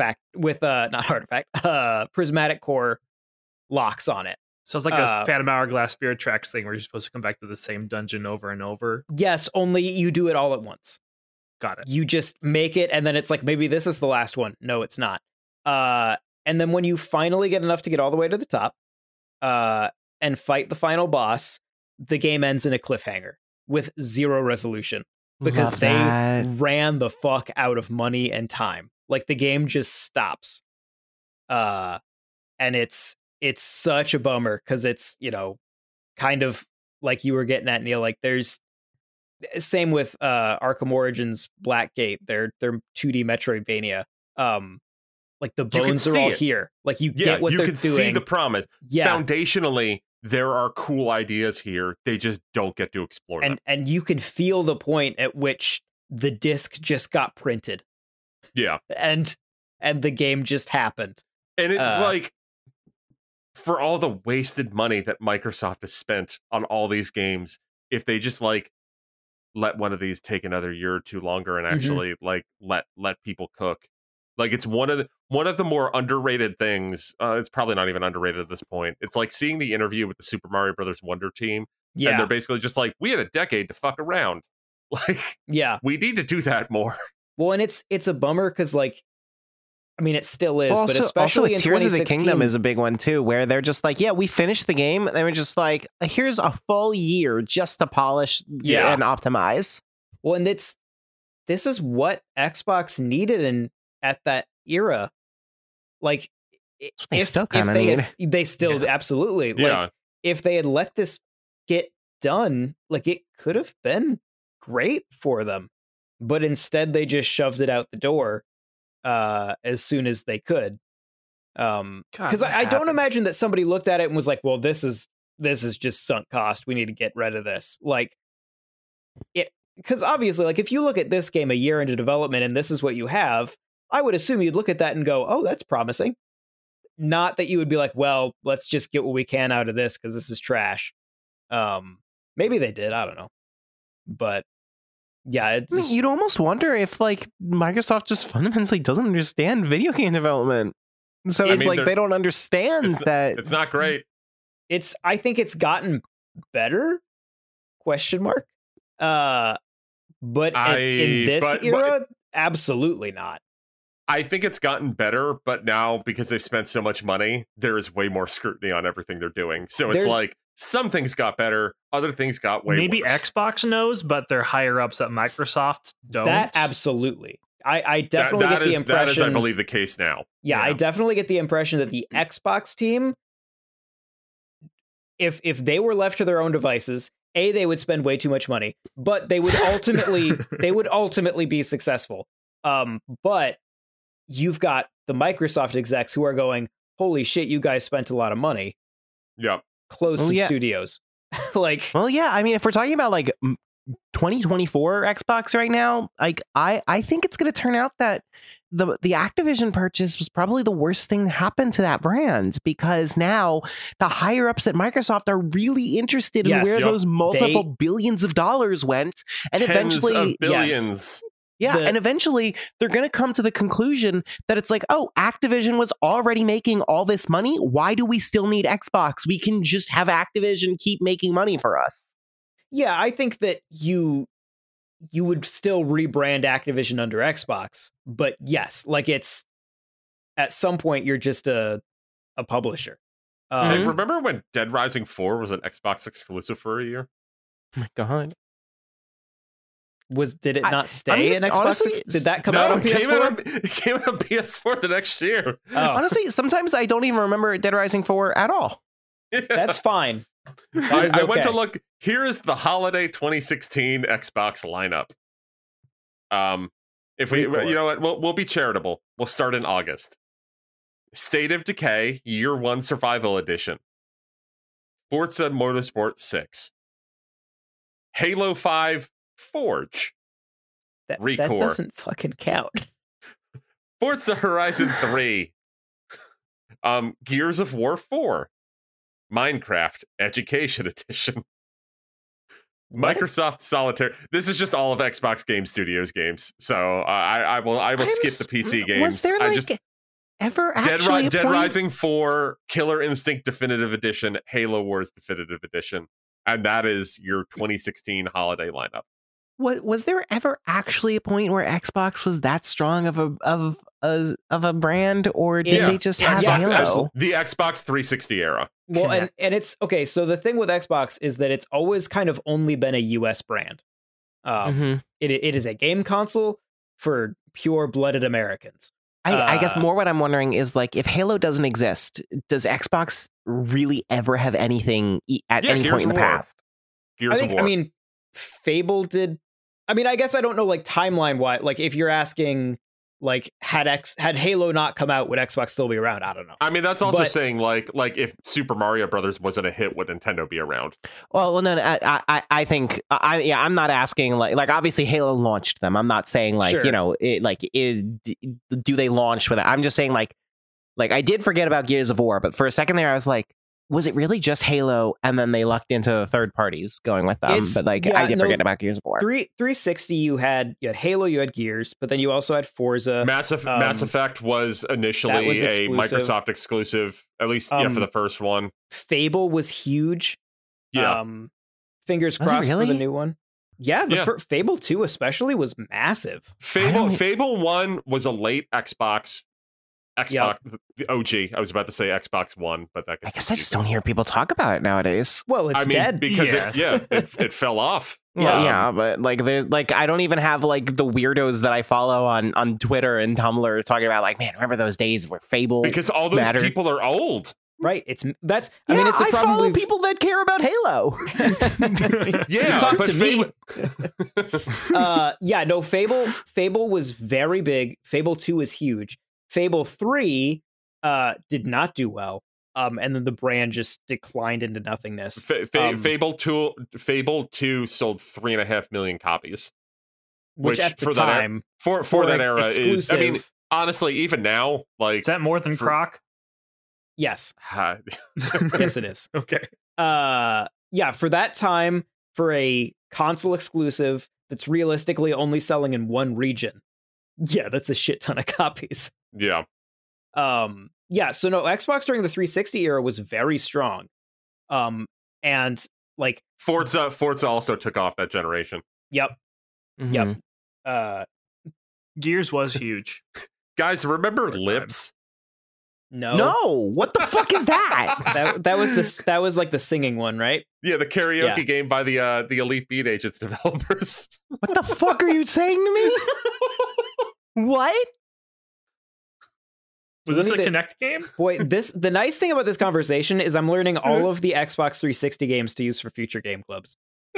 prismatic core locks on it. So it's like a Phantom Hourglass Spirit Tracks thing where you're supposed to come back to the same dungeon over and over. Yes, only you do it all at once. Got it. You just make it, and then it's like, maybe this is the last one. No, it's not. And then when you finally get enough to get all the way to the top, and fight the final boss, the game ends in a cliffhanger with 0 resolution because Love they that. ran the fuck out of money and time. Like the game just stops. And it's such a bummer because it's, kind of like you were getting at, Neil, like there's same with Arkham Origins Blackgate, their 2D Metroidvania. Like the bones are all here. Like you get what they're doing. You can see the promise. Yeah. Foundationally, there are cool ideas here. They just don't get to explore them. And you can feel the point at which the disc just got printed. Yeah. And the game just happened. And it's like, for all the wasted money that Microsoft has spent on all these games, if they just like let one of these take another year or two longer and actually like let people cook. Like it's one of the more underrated things. It's probably not even underrated at this point. It's like seeing the interview with the Super Mario Brothers Wonder team. Yeah. And they're basically just like, we had a decade to fuck around. Like, yeah. We need to do that more. Well, and it's a bummer because like, I mean, it still is, Well, but also especially in Tears of the 2016, Kingdom is a big one too, where they're just like, yeah, we finished the game, and they were just like, here's a full year just to polish and optimize. Well, and this is what Xbox needed at that era. Like, They still kind of need. They still absolutely. Yeah. Like, if they had let this get done, like it could have been great for them, but instead they just shoved it out the door as soon as they could. Because I don't imagine that somebody looked at it and was like, well, this is just sunk cost. We need to get rid of this. Like it, because obviously, like if you look at this game a year into development and this is what you have, I would assume you'd look at that and go, oh, that's promising. Not that you would be like, well, let's just get what we can out of this because this is trash. Maybe they did. I don't know. But yeah, you'd almost wonder if like Microsoft just fundamentally doesn't understand video game development. So it's like they don't understand that it's not great. I think it's gotten better? ? But in this era, absolutely not. I think it's gotten better, but now because they've spent so much money, there is way more scrutiny on everything they're doing. So it's like some things got better, other things got way Maybe worse. Xbox knows, but their higher ups at Microsoft don't. That absolutely. I definitely get the impression. That is, I believe, the case now. Yeah, I definitely get the impression that the Xbox team, if they were left to their own devices, they would spend way too much money, but they would ultimately be successful. But you've got the Microsoft execs who are going, holy shit, you guys spent a lot of money. Yep. Close some studios. Well, yeah, I mean, if we're talking about like 2024 Xbox right now, like I think it's going to turn out that the Activision purchase was probably the worst thing that happened to that brand, because now the higher ups at Microsoft are really interested in where those multiple billions of dollars went, and eventually billions. And eventually they're going to come to the conclusion that it's like, oh, Activision was already making all this money. Why do we still need Xbox? We can just have Activision keep making money for us. Yeah, I think that you would still rebrand Activision under Xbox, but yes, like it's at some point you're just a publisher. Hey, remember when Dead Rising 4 was an Xbox exclusive for a year? Oh my god. Did it not stay in Xbox? Honestly, did that come out on PS4? It came out on PS4 the next year. Oh. Honestly, sometimes I don't even remember Dead Rising 4 at all. Yeah. That's fine. I went to look. Here is the holiday 2016 Xbox lineup. If we, you know what, we'll be charitable. We'll start in August. State of Decay Year 1 Survival Edition. Forza Motorsport 6. Halo 5 Forge. That Recore. doesn't fucking count. Forza Horizon 3. Gears of War 4. Minecraft Education Edition. What? Microsoft Solitaire. This is just all of Xbox Game Studios games. So I will skip the PC games. Was there ever actually Dead Rising 4 Killer Instinct Definitive Edition, Halo Wars Definitive Edition, and that is your 2016 holiday lineup. Was there ever actually a point where Xbox was that strong of a brand, or did they just have Halo? The Xbox 360 era. Well, and it's okay. So the thing with Xbox is that it's always kind of only been a US brand. It is a game console for pure-blooded Americans. I guess more what I'm wondering is, like, if Halo doesn't exist, does Xbox really ever have anything at any point in the past? Gears of War. I mean, Fable did. I mean, I guess I don't know, like, timeline wise. Like, if you're asking, like, had Halo not come out, would Xbox still be around? I don't know. I mean, that's also saying like if Super Mario Brothers wasn't a hit, would Nintendo be around? Well, no, I think I'm not asking like obviously Halo launched them. I'm not saying like Sure. Do they launch with it? I'm just saying like I did forget about Gears of War, but for a second there I was like, was it really just Halo? And then they lucked into third parties going with them. I did forget about Gears of War. 360, you had Halo, you had Gears, but then you also had Forza. Mass Effect was initially a Microsoft exclusive, at least for the first one. Fable was huge. Yeah. Fingers crossed for the new one. Yeah, Fable 2 especially was massive. Fable 1 was a late Xbox, the OG. I was about to say Xbox One, but I guess I just don't hear people talk about it nowadays. Well, it's dead because it fell off. But like there's like I don't even have like the weirdos that I follow on Twitter and Tumblr talking about like, man, remember those days where Fable because all those people are old. Right. It's a problem. I follow people that care about Halo. Talk to me. Fable was very big. Fable 2 is huge. Fable 3 did not do well. And then the brand just declined into nothingness. Fable 2 sold 3.5 million copies. Which at the time for that era is, I mean, honestly, even now, like, is that more than Croc? Yes. Yes, it is. Okay. For that time, for a console exclusive that's realistically only selling in one region, that's a shit ton of copies. Yeah. So no, Xbox during the 360 era was very strong. And like Forza also took off that generation. Yep. Mm-hmm. Yep. Gears was huge. Guys, remember Good Lips? No, No, what the fuck is that? that was like the singing one, right? Yeah, the karaoke Yeah. game by the Elite Beat Agents developers. What the fuck are you saying to me? What? Was We this a need to- Kinect game? Boy, the nice thing about this conversation is I'm learning all of the Xbox 360 games to use for future game clubs.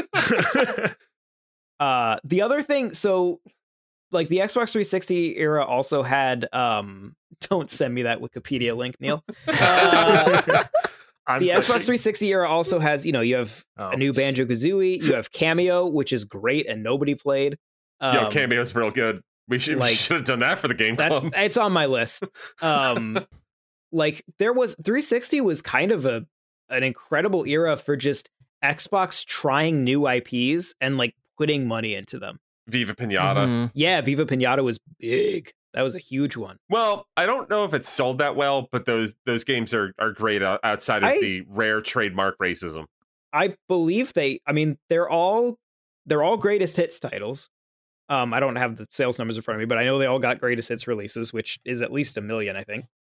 The other thing, so like the Xbox 360 era also had don't send me that Wikipedia link, Neil. The Xbox 360 era also has, you have a new Banjo-Kazooie, you have Cameo, which is great and nobody played. Yo, Cameo's real good. We should have done that for the game club. It's on my list. Like there was 360 was kind of an incredible era for just Xbox trying new IPs and like putting money into them. Viva Pinata. Mhm. Yeah, Viva Pinata was big. That was a huge one. Well, I don't know if it's sold that well, but those games are great outside of the rare trademark racism. I believe they're all greatest hits titles. I don't have the sales numbers in front of me, but I know they all got greatest hits releases, which is at least 1 million, I think.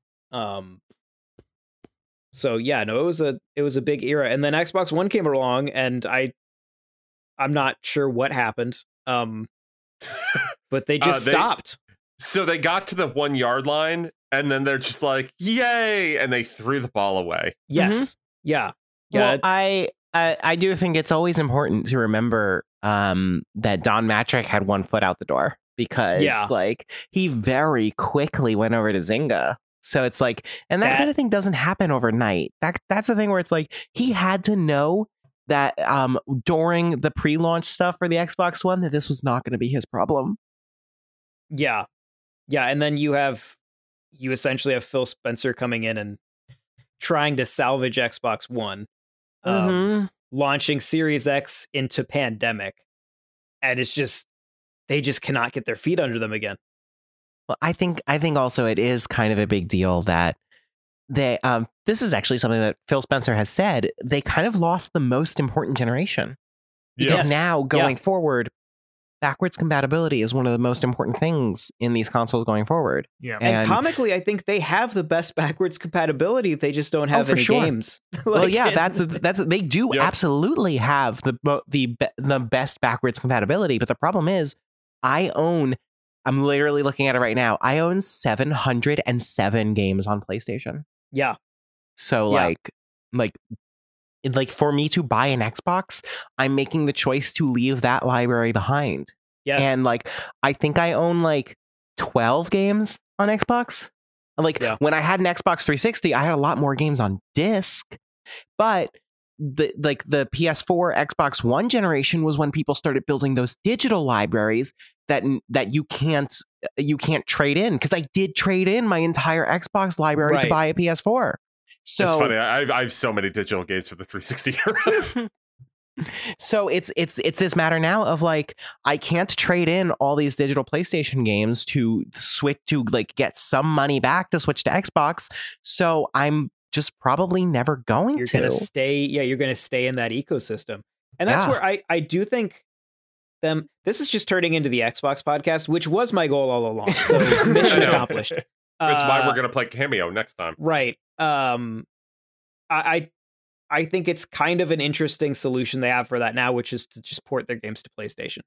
So yeah, no, it was a big era, and then Xbox One came along, and I'm not sure what happened. But they just stopped. So they got to the 1 yard line, and then they're just like, "Yay!" and they threw the ball away. Yes, yeah. Well, I do think it's always important to remember that Don Matrick had 1 foot out the door because like he very quickly went over to Zynga. So it's like, and that kind of thing doesn't happen overnight. That's the thing where it's like he had to know that during the pre-launch stuff for the Xbox One that this was not going to be his problem. Yeah, and then you essentially have Phil Spencer coming in and trying to salvage Xbox One, launching Series X into pandemic, and it's just they just cannot get their feet under them again. Well, I think also it is kind of a big deal that they this is actually something that Phil Spencer has said. They kind of lost the most important generation because now going forward, backwards compatibility is one of the most important things in these consoles going forward. Yeah, and comically, I think they have the best backwards compatibility. They just don't have any games. Well, yeah, that's they do absolutely have the best backwards compatibility. But the problem is, I'm literally looking at it right now. I own 707 games on PlayStation. Yeah. So like for me to buy an Xbox, I'm making the choice to leave that library behind. Yes. And like I think I own like 12 games on Xbox. Like when I had an Xbox 360, I had a lot more games on disc. But the PS4, Xbox One generation was when people started building those digital libraries that you can't trade in, because I did trade in my entire Xbox library to buy a PS4. So it's funny. I have so many digital games for the 360 era. So it's this matter now of like I can't trade in all these digital PlayStation games to switch to like get some money back to switch to Xbox. So I'm just probably never going to. You're going to stay in that ecosystem. And that's where I do think this is just turning into the Xbox podcast, which was my goal all along. So mission accomplished. That's why we're going to play Cameo next time. Right. I think it's kind of an interesting solution they have for that now, which is to just port their games to PlayStation.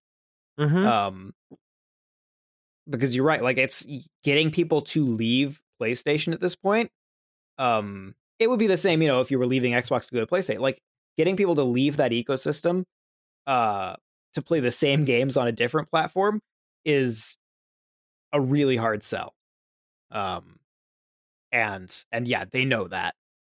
Because you're right, like it's getting people to leave PlayStation at this point. It would be the same, if you were leaving Xbox to go to PlayStation. Like getting people to leave that ecosystem to play the same games on a different platform is a really hard sell. And yeah, they know that.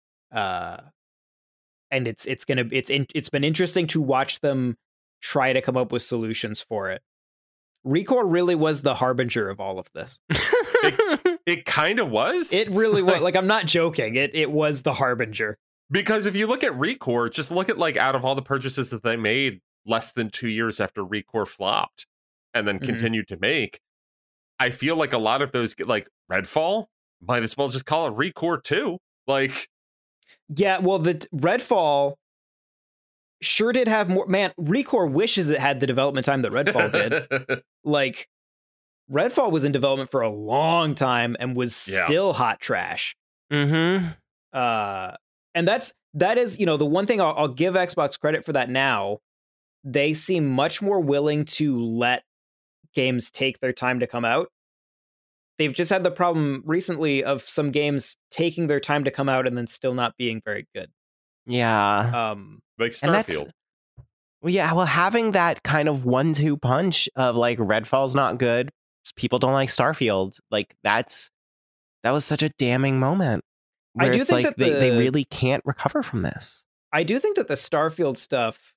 And it's been interesting to watch them try to come up with solutions for it. ReCore really was the harbinger of all of this. It kind of was. It really was. Like, I'm not joking. It was the harbinger. Because if you look at ReCore, just look at like out of all the purchases that they made less than 2 years after ReCore flopped and then continued to make, I feel like a lot of those, like Redfall, might as well just call it ReCore 2. Like, yeah, well, the Redfall sure did have more. Man, ReCore wishes it had the development time that Redfall did. Like, Redfall was in development for a long time and was Yeah. still hot trash. Mm-hmm. And that is, you know, the one thing I'll give Xbox credit for that now. They seem much more willing to let games take their time to come out. They've just had the problem recently of some games taking their time to come out and then still not being very good. Yeah. Like And that's Starfield. well, having that kind of 1-2 punch of like Redfall's not good, people don't like Starfield. Like that was such a damning moment. I Where do it's think like that they really can't recover from this. I do think that the Starfield stuff,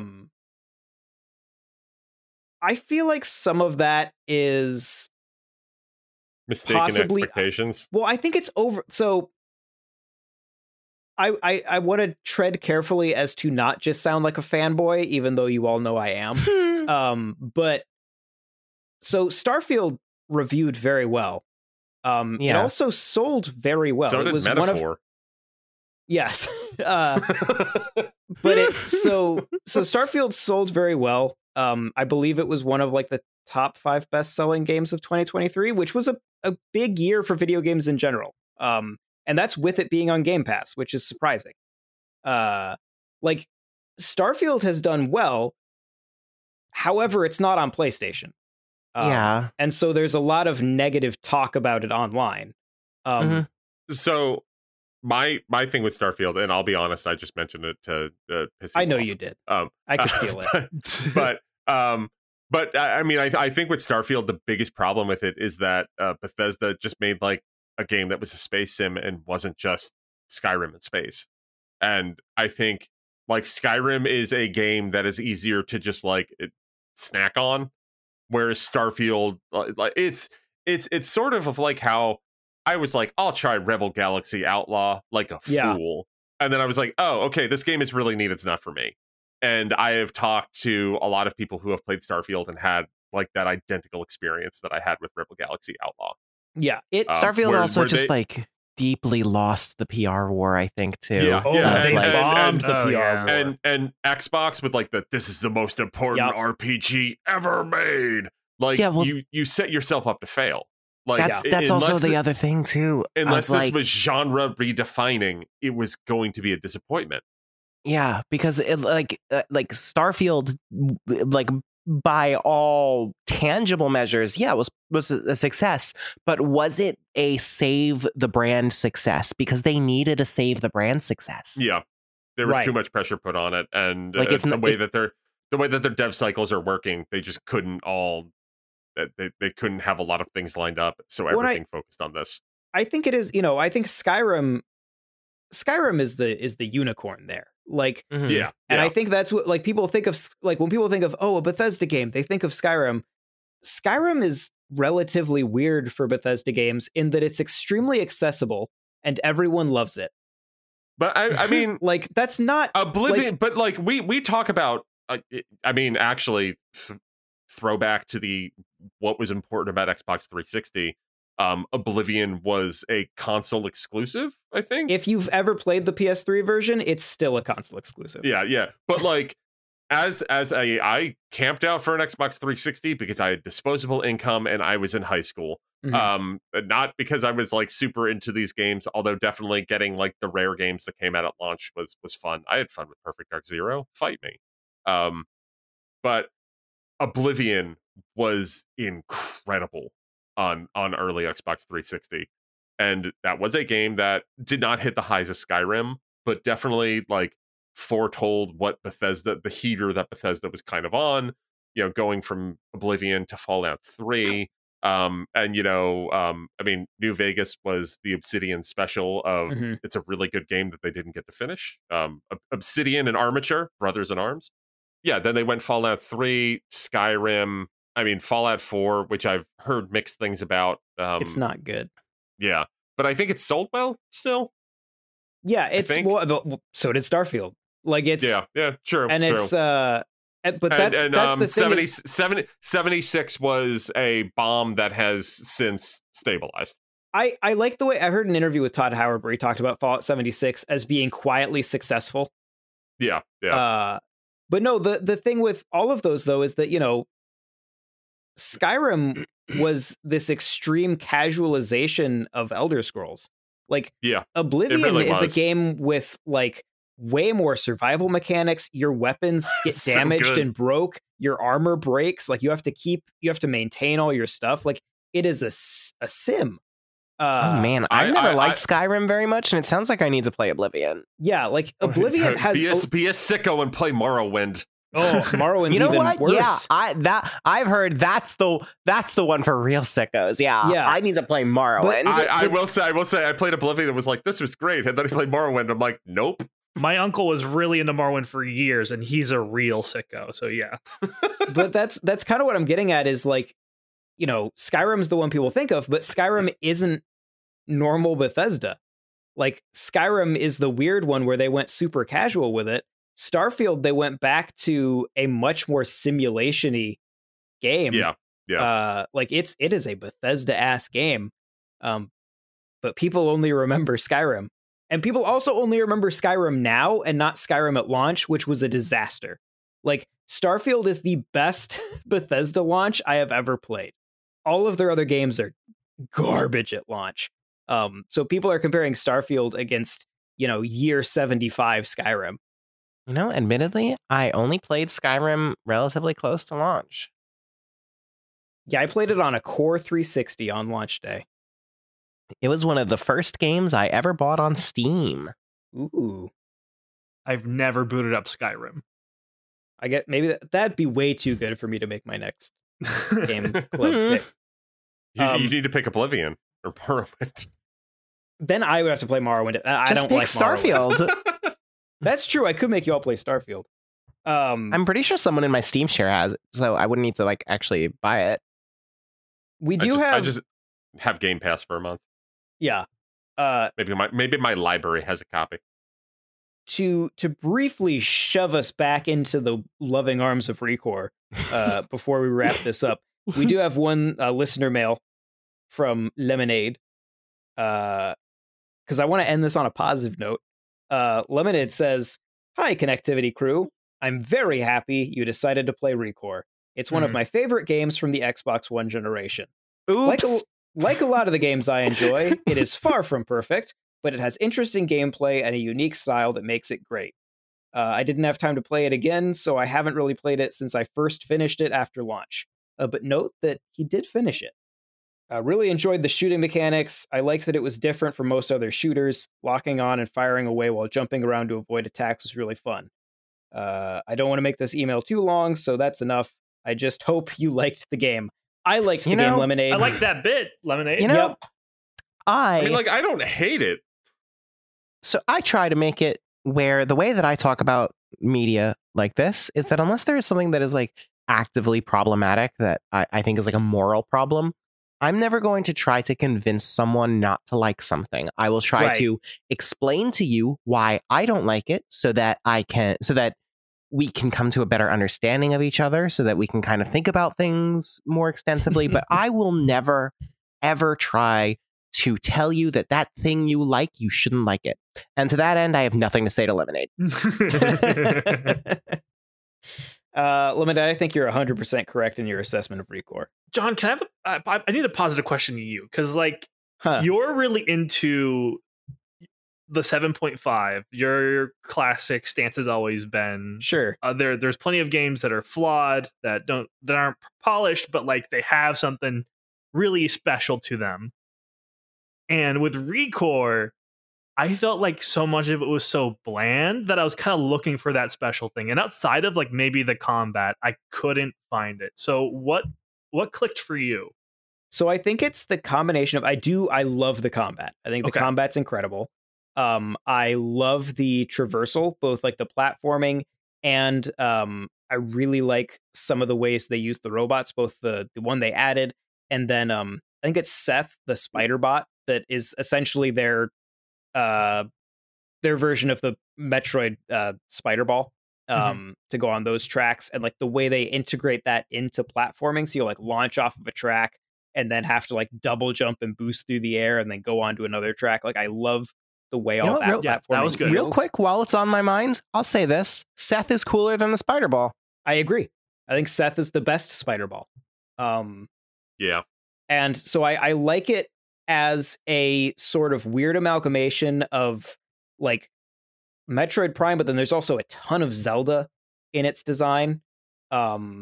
I feel like some of that is Mistaken possibly- expectations. well, I think it's over. So I want to tread carefully as to not just sound like a fanboy, even though you all know I am. But so Starfield reviewed very well. It Yeah. also sold very well. So It did was Metaphor. yes. But so Starfield sold very well. I believe it was one of like the top 5 best-selling games of 2023, which was a big year for video games in general. And that's with it being on Game Pass, which is surprising. Like Starfield has done well. However, it's not on PlayStation. Yeah. And so there's a lot of negative talk about it online. Mhm. So my thing with Starfield, and I'll be honest, I just mentioned it to piss I you know off. you did. Um, I could feel it. But I mean, I think with Starfield, the biggest problem with it is that Bethesda just made like a game that was a space sim and wasn't just Skyrim in space. And I think like Skyrim is a game that is easier to just like snack on, whereas Starfield, like it's sort of like how I was like, I'll try Rebel Galaxy Outlaw like a Yeah. fool, and then I was like, oh, okay, this game is really neat. It's not for me. And I have talked to a lot of people who have played Starfield and had like that identical experience that I had with Rebel Galaxy Outlaw. Yeah. Starfield where- also where just they- like deeply lost the PR war, I think, too. Yeah, Oh, yeah, they and- bombed the Oh, PR yeah. war. and Xbox with like this is the most important Yep. RPG ever made. Like Yeah, well- you set yourself up to fail. Like that's also unless the other thing too. unless of, this like, was genre redefining, it was going to be a disappointment. yeah, because it, like Starfield, like by all tangible measures, yeah, was a success. But was it a save the brand success? Because they needed a save the brand success. Yeah, there was Right. too much pressure put on it, and Like, it's the not- way that their dev cycles are working, they just couldn't all. They couldn't have a lot of things lined up, so Well, everything focused on this. I think it is, I think Skyrim is the unicorn there. Like, Mhm. Yeah, and yeah. I think that's what like people think of, like when people think of, oh, a Bethesda game, they think of Skyrim. Skyrim is relatively weird for Bethesda games in that it's extremely accessible and everyone loves it. But I mean, Like that's not Oblivion, but like we talk about. I mean, actually, throwback to what was important about Xbox 360. Oblivion was a console exclusive, I think. if you've ever played the PS3 version, it's still a console exclusive. Yeah. But like, I camped out for an Xbox 360 because I had disposable income and I was in high school. Mhm. Not because I was like super into these games, although definitely getting like the rare games that came out at launch was fun. I had fun with Perfect Dark Zero. Fight me. But Oblivion was incredible on early Xbox 360, and that was a game that did not hit the highs of Skyrim, but definitely like foretold what the heater that Bethesda was kind of on, going from Oblivion to Fallout 3. I mean, New Vegas was the Obsidian special of Mhm. it's a really good game that they didn't get to finish. Obsidian and Armature, brothers in arms. Yeah, then they went Fallout 3, Skyrim, I mean, Fallout 4, which I've heard mixed things about. It's not good. Yeah, but I think it's sold well still. Yeah, it's think- well, so did Starfield. Like it's Yeah, true. and true. it's but that's the thing. 76 was a bomb that has since stabilized. I like the way I heard an interview with Todd Howard where he talked about Fallout 76 as being quietly successful. Yeah. But no, the thing with all of those though is that Skyrim was this extreme casualization of Elder Scrolls. Like, Yeah, Oblivion really is a was. game with like way more survival mechanics. Your weapons get So damaged good. and broke. Your armor breaks. Like, you have to maintain all your stuff. Like, it is a sim. Oh man, I've never liked Skyrim very much, and it sounds like I need to play Oblivion. Yeah, like Oblivion has be a sicko and play Morrowind. Oh, Morrowind's You know even what? worse. Yeah, I've heard that's the one for real sickos. Yeah, I need to play Morrowind. I will say, I played Oblivion and was like, this was great, and then I played Morrowind. I'm like, nope. My uncle was really into Morrowind for years, and he's a real sicko. So yeah, But that's kind of what I'm getting at is like, you know, Skyrim's the one people think of, but Skyrim isn't normal Bethesda. Like, Skyrim is the weird one where they went super casual with it. Starfield, they went back to a much more simulation-y game. Yeah. Like, it is a Bethesda-ass game. But people only remember Skyrim. And people also only remember Skyrim now and not Skyrim at launch, which was a disaster. Like, Starfield is the best Bethesda launch I have ever played. All of their other games are garbage at launch. So people are comparing Starfield against, you know, year 75 Skyrim. You know, admittedly, I only played Skyrim relatively close to launch. Yeah, I played it on a Core 360 on launch day. It was one of the first games I ever bought on Steam. Ooh. I've never booted up Skyrim. I get maybe that'd be way too good for me to make my next game club pick. You need to pick Oblivion or Morrowind. Then I would have to play Morrowind. I Just don't pick like Morrowind. Starfield. That's true. I could make you all play Starfield. I'm pretty sure someone in my Steam share has it, so I wouldn't need to like actually buy it. We do I just have Game Pass for a month. Yeah. Maybe my library has a copy. To briefly shove us back into the loving arms of Recore, before we wrap this up, we do have one listener mail from Lemonade. Because I want to end this on a positive note. Lemonade says, "Hi, Connectivity crew. I'm very happy you decided to play Recore. It's one of my favorite games from the Xbox One generation. Oops. Like a lot of the games I enjoy, it is far from perfect, but it has interesting gameplay and a unique style that makes it great. I didn't have time to play it again, so I haven't really played it since I first finished it after launch. But note that he did finish it. Really enjoyed the shooting mechanics. I liked that it was different from most other shooters. Locking on and firing away while jumping around to avoid attacks was really fun. I don't want to make this email too long, so that's enough. I just hope you liked the game." I liked the game, Lemonade. I like that bit, Lemonade. You know, Yep. I mean, like, I don't hate it. So I try to make it where the way that I talk about media like this is that unless there is something that is like actively problematic that I think is like a moral problem, I'm never going to try to convince someone not to like something. I will try to explain to you why I don't like it so that we can come to a better understanding of each other, so that we can kind of think about things more extensively. But I will never, ever try to tell you that that thing you like, you shouldn't like it. And to that end, I have nothing to say to Lemonade. Lemonade, I think you're 100% correct in your assessment of Recore. John, can I have I need a positive question to you, because like you're really into the 7.5. Your classic stance has always been sure. There's plenty of games that are flawed, that aren't polished, but like they have something really special to them. And with Recore, I felt like so much of it was so bland that I was kind of looking for that special thing. And outside of like maybe the combat, I couldn't find it. So what clicked for you? So I think it's the combination of I love the combat. I think the combat's incredible. I love the traversal, both like the platforming and I really like some of the ways they use the robots, both the one they added and then I think it's Seth, the spider bot, that is essentially their version of the Metroid spider ball to go on those tracks, and like the way they integrate that into platforming, so you'll like launch off of a track and then have to like double jump and boost through the air and then go on to another track. Like I love the way all that platforming that was good. Real quick, while it's on my mind, I'll say this: Seth is cooler than the spider ball. I agree. I think Seth is the best spider ball. Yeah. And so I like it as a sort of weird amalgamation of like Metroid Prime, but then there's also a ton of Zelda in its design. And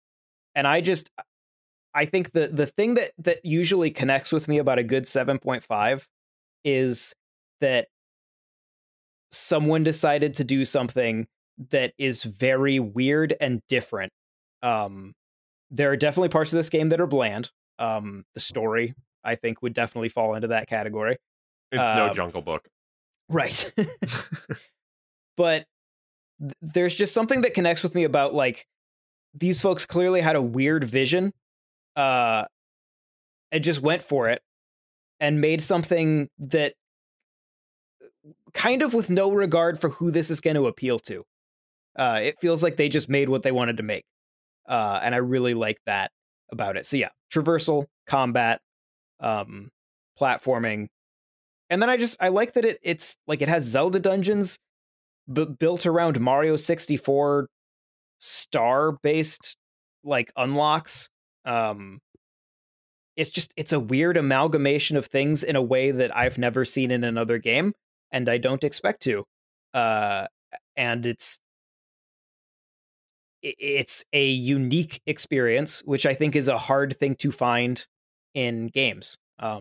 I think the thing that usually connects with me about a good 7.5 is that someone decided to do something that is very weird and different. There are definitely parts of this game that are bland. The story, I think, would definitely fall into that category. It's no Jungle Book. Right. But there's just something that connects with me about, like, these folks clearly had a weird vision and just went for it and made something that kind of with no regard for who this is going to appeal to. It feels like they just made what they wanted to make. And I really like that about it. So yeah, traversal, combat, platforming. And then I like that it's like it has Zelda dungeons built around Mario 64 star-based like unlocks. It's a weird amalgamation of things in a way that I've never seen in another game, and I don't expect to. And it's a unique experience, which I think is a hard thing to find in games.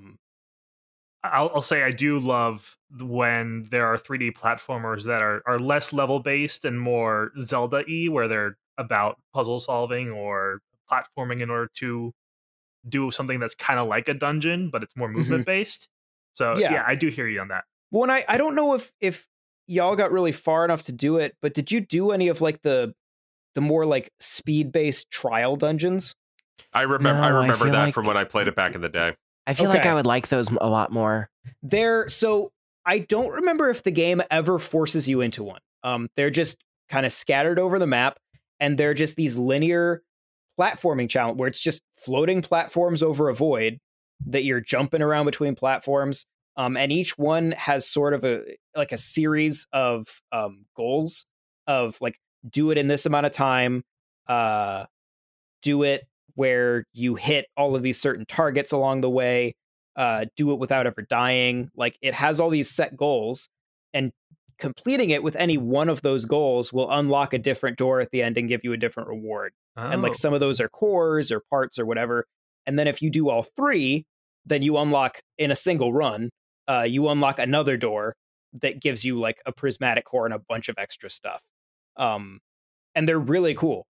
I'll say I do love when there are 3D platformers that are less level based and more Zelda-y, where they're about puzzle solving or platforming in order to do something that's kind of like a dungeon, but it's more movement based. So yeah, I do hear you on that. Well, and I don't know if y'all got really far enough to do it, but did you do any of like the more like speed based trial dungeons? I remember that from when I played it back in the day. I feel like I would like those a lot more. So I don't remember if the game ever forces you into one. They're just kind of scattered over the map, and they're just these linear platforming challenge where it's just floating platforms over a void that you're jumping around between platforms. And each one has sort of a series of goals of like, do it in this amount of time, do it where you hit all of these certain targets along the way, do it without ever dying. Like, it has all these set goals, and completing it with any one of those goals will unlock a different door at the end and give you a different reward. And like, some of those are cores or parts or whatever. And then if you do all three, then you unlock in a single run, you unlock another door that gives you like a prismatic core and a bunch of extra stuff. And they're really cool.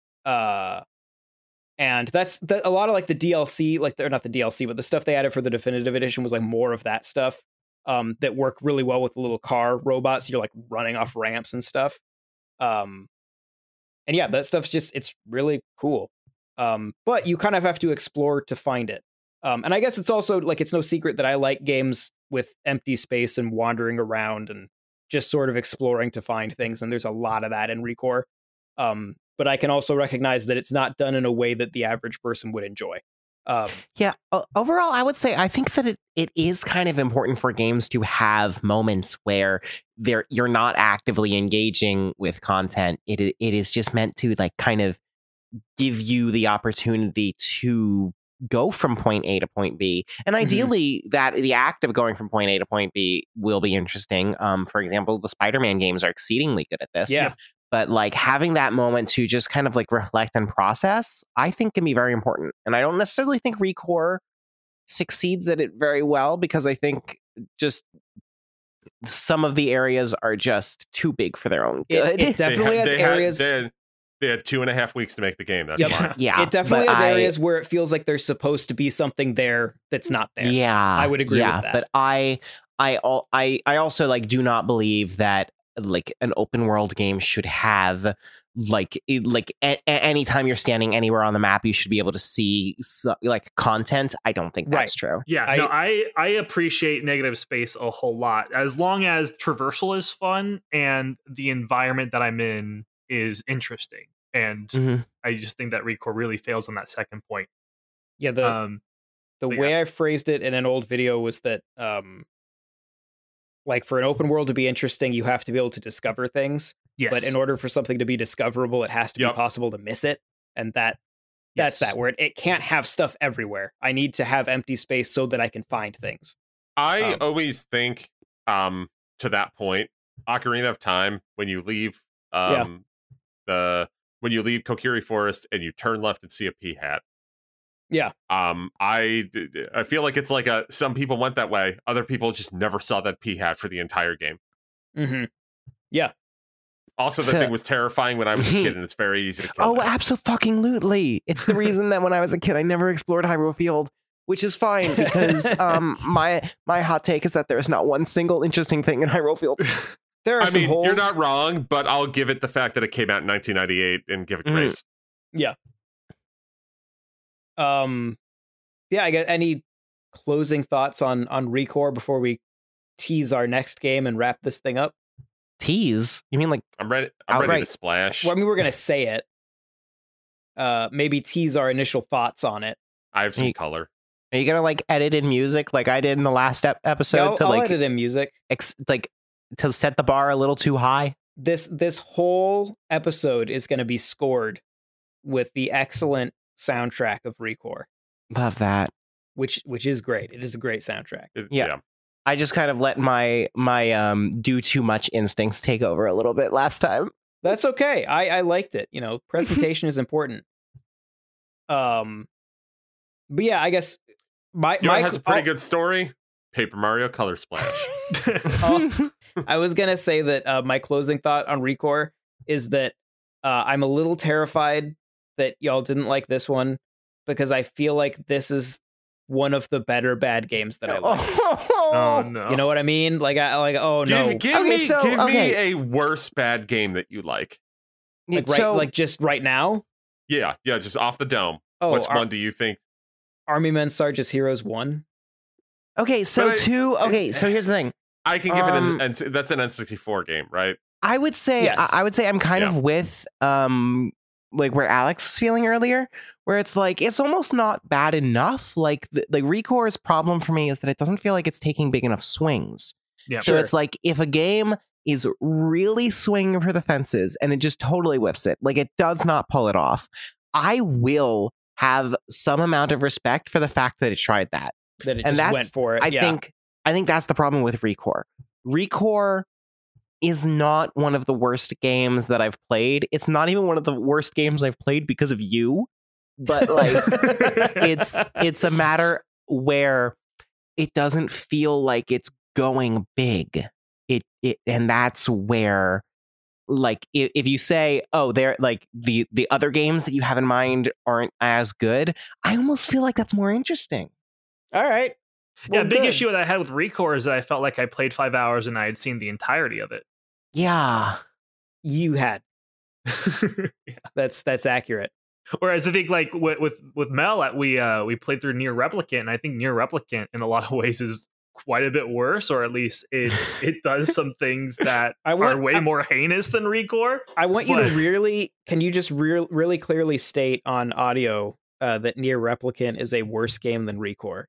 And that's a lot of like the DLC, like they're not the DLC, but the stuff they added for the definitive edition was like more of that stuff that work really well with the little car robots. You're like running off ramps and stuff. And yeah, that stuff's just, it's really cool. But you kind of have to explore to find it. And I guess it's also like, it's no secret that I like games with empty space and wandering around and just sort of exploring to find things. And there's a lot of that in ReCore. But I can also recognize that it's not done in a way that the average person would enjoy. Overall, I would say I think that it is kind of important for games to have moments where you're not actively engaging with content. It is just meant to like kind of give you the opportunity to go from point A to point B. And ideally, that the act of going from point A to point B will be interesting. For example, the Spider-Man games are exceedingly good at this. Yeah. But like having that moment to just kind of like reflect and process, I think can be very important. And I don't necessarily think ReCore succeeds at it very well, because I think just some of the areas are just too big for their own good. It definitely has areas. They had 2.5 weeks to make the game. That's fine. Yeah, it definitely has areas where it feels like there's supposed to be something there that's not there. Yeah, I would agree with that. But I also like do not believe that like an open world game should have anytime you're standing anywhere on the map you should be able to see like content. I don't think that's true. I appreciate negative space a whole lot, as long as traversal is fun and the environment that I'm in is interesting. And I just think that ReCore really fails on that second point. Yeah, the way I phrased it in an old video was that like, for an open world to be interesting, you have to be able to discover things. Yes. But in order for something to be discoverable, it has to be possible to miss it. And that That's Yes. that word. It can't have stuff everywhere. I need to have empty space so that I can find things. I always think, to that point, Ocarina of Time, when you leave when you leave Kokiri Forest and you turn left and see a pea hat. Yeah. I feel like it's like some people went that way. Other people just never saw that pea hat for the entire game. Mm-hmm. Yeah. Also, the thing was terrifying when I was a kid, and it's very easy to kill. Oh, absolutely! It's the reason that when I was a kid, I never explored Hyrule Field, which is fine because my hot take is that there is not one single interesting thing in Hyrule Field. There are some holes. You're not wrong, but I'll give it the fact that it came out in 1998 and give it grace. Yeah. Yeah, I get any closing thoughts on ReCore before we tease our next game and wrap this thing up? Tease? You mean like I'm ready to splash. Well, I mean, we're gonna say it. Maybe tease our initial thoughts on it. I have some color. Are you gonna like edit in music like I did in the last episode I'll edit in music, to set the bar a little too high? This whole episode is gonna be scored with the excellent soundtrack of ReCore. Love that. Which is great. It is a great soundtrack. Yeah. I just kind of let my do too much instincts take over a little bit last time. That's okay. I liked it. You know, presentation is important. But yeah, I guess my has a pretty good story. Paper Mario Color Splash. I was gonna say that my closing thought on ReCore is that I'm a little terrified that y'all didn't like this one because I feel like this is one of the better bad games that I like. Oh no! You know what I mean? Like oh no! Give me a worse bad game that you like. Like just right now? Yeah, just off the dome. Oh, Which one do you think? Army Men Sarge's Heroes 1. Okay, so here's the thing. I can give it that's an N64 game, right? I would say yes. I would say I'm kind of with like where Alex was feeling earlier, where it's like it's almost not bad enough. Like ReCore's problem for me is that it doesn't feel like it's taking big enough swings. Yeah, so it's like if a game is really swinging for the fences and it just totally whiffs it, like it does not pull it off, I will have some amount of respect for the fact that it tried that. That it just went for it. I think that's the problem with ReCore. ReCore is not one of the worst games that I've played. It's not even one of the worst games I've played because of you. But like it's a matter where it doesn't feel like it's going big. It and that's where like if you say, oh, they're like the other games that you have in mind aren't as good, I almost feel like that's more interesting. All right. Well, big issue that I had with ReCore is that I felt like I played 5 hours and I had seen the entirety of it. Yeah. You had. Yeah. That's accurate. Whereas I think like with Mel, we played through Nier Replicant, and I think Nier Replicant in a lot of ways is quite a bit worse, or at least it does some things that are way more heinous than ReCore. I want you to can you just really clearly state on audio that Nier Replicant is a worse game than ReCore?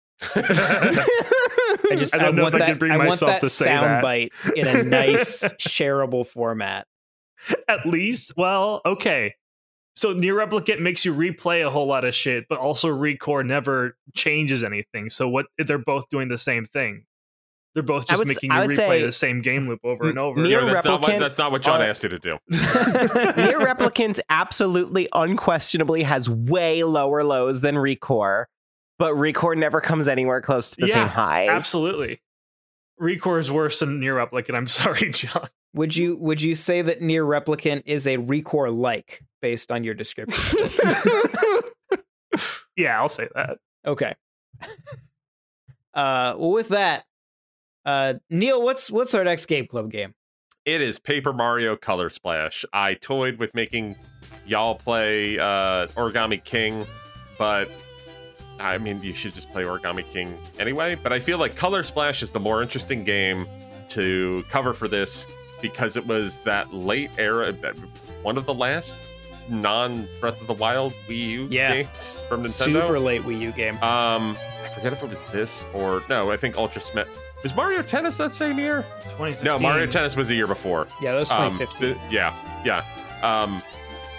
I don't know if I can bring myself to say that. Soundbite in a nice shareable format. At least, well, okay. So Nier Replicant makes you replay a whole lot of shit, but also ReCore never changes anything. So what? They're both doing the same thing. They're both just making you replay the same game loop over and over. That's not what John asked you to do. Nier Replicant absolutely, unquestionably has way lower lows than ReCore, but ReCore never comes anywhere close to the same highs. Absolutely. ReCore is worse than Nier Replicant. I'm sorry, John. Would you say that Nier Replicant is a ReCore-like based on your description? Yeah, I'll say that. Okay. Well, with that, Neil, what's our next Game Club game? It is Paper Mario Color Splash. I toyed with making y'all play Origami King, but I mean, you should just play Origami King anyway. But I feel like Color Splash is the more interesting game to cover for this because it was that late era, one of the last non-Breath of the Wild Wii U games from Nintendo. Super late Wii U game. I forget if it was this or no. I think Ultra Smash. Was Mario Tennis that same year? 2015. No, Mario Tennis was a year before. Yeah, that was 2015.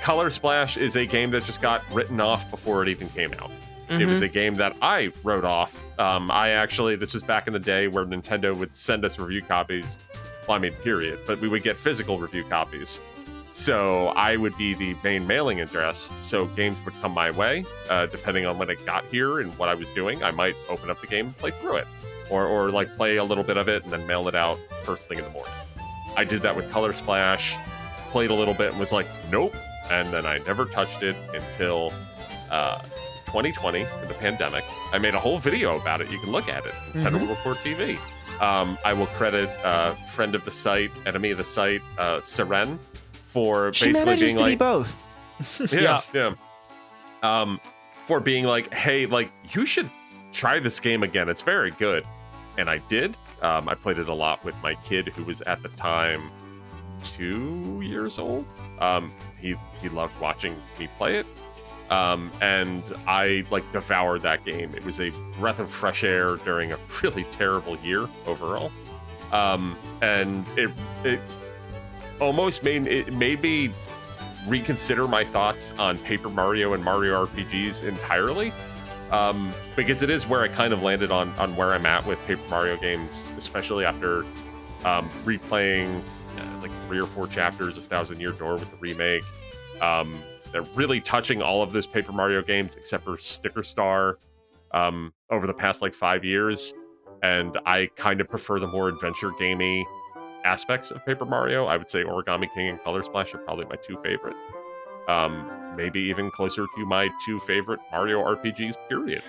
Color Splash is a game that just got written off before it even came out. It was a game that I wrote off. This was back in the day where Nintendo would send us review copies. Well, I mean, period. But we would get physical review copies. So I would be the main mailing address. So games would come my way, depending on when it got here and what I was doing. I might open up the game and play through it, or like play a little bit of it and then mail it out first thing in the morning. I did that with Color Splash, played a little bit and was like, nope. And then I never touched it until 2020, in the pandemic. I made a whole video about it. You can look at it. Nintendo World Report TV. I will credit friend of the site, enemy of the site, Seren, for basically being like both. yeah. For being like, hey, like you should try this game again. It's very good. And I did. I played it a lot with my kid, who was at the time 2 years old. He loved watching me play it. And I like devoured that game. It was a breath of fresh air during a really terrible year overall. And it almost made me reconsider my thoughts on Paper Mario and Mario RPGs entirely. Because it is where I kind of landed on where I'm at with Paper Mario games, especially after replaying like 3 or 4 chapters of Thousand Year Door with the remake. They're really touching all of those Paper Mario games except for Sticker Star over the past like 5 years. And I kind of prefer the more adventure gamey aspects of Paper Mario. I would say Origami King and Color Splash are probably my 2 favorite. Maybe even closer to my 2 favorite Mario RPGs, period.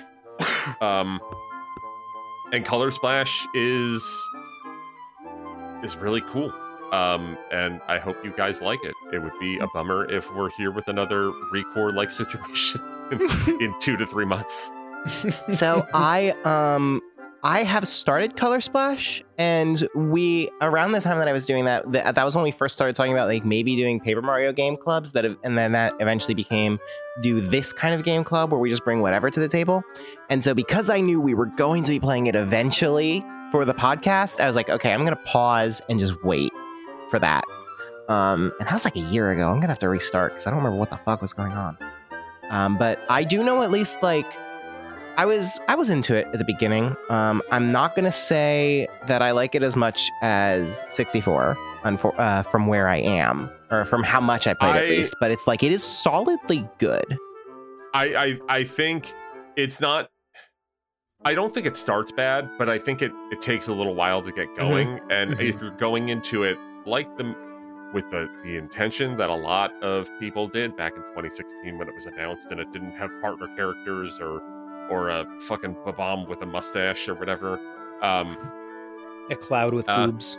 And Color Splash is really cool. And I hope you guys like it. It would be a bummer if we're here with another Recore-like situation in 2 to 3 months. So I have started Color Splash, and around the time that I was doing that was when we first started talking about like maybe doing Paper Mario game clubs, and then that eventually became do this kind of game club where we just bring whatever to the table. And so because I knew we were going to be playing it eventually for the podcast, I was like, okay, I'm going to pause and just wait for that. And that was like a year ago. I'm going to have to restart because I don't remember what the fuck was going on. But I do know at least like I was into it at the beginning. I'm not gonna say that I like it as much as 64 from where I am, or from how much I played at least. But it's like it is solidly good. I think it's not. I don't think it starts bad, but I think it takes a little while to get going. And if you're going into it like with the intention that a lot of people did back in 2016 when it was announced, and it didn't have partner characters or a fucking Babam with a mustache or whatever. A cloud with boobs.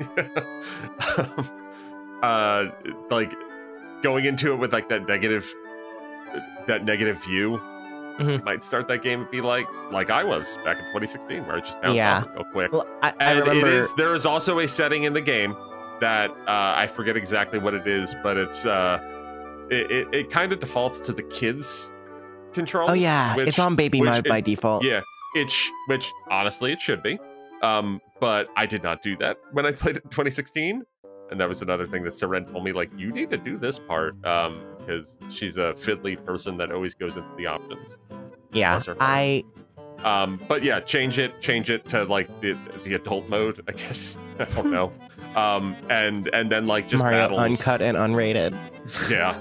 Like going into it with like that negative view, you might start that game and be like I was back in 2016, where I just bounced off it real quick. Well, I remember there is also a setting in the game that I forget exactly what it is, but it's it kind of defaults to the kids controls. Oh yeah, it's on baby mode by default. Yeah, which honestly it should be. But I did not do that when I played it in 2016, and that was another thing that Seren told me, like, you need to do this part, because she's a fiddly person that always goes into the options. Yeah, but yeah, change it to like the adult mode, I guess. I don't know. And then like just Mario battles uncut and unrated. Yeah.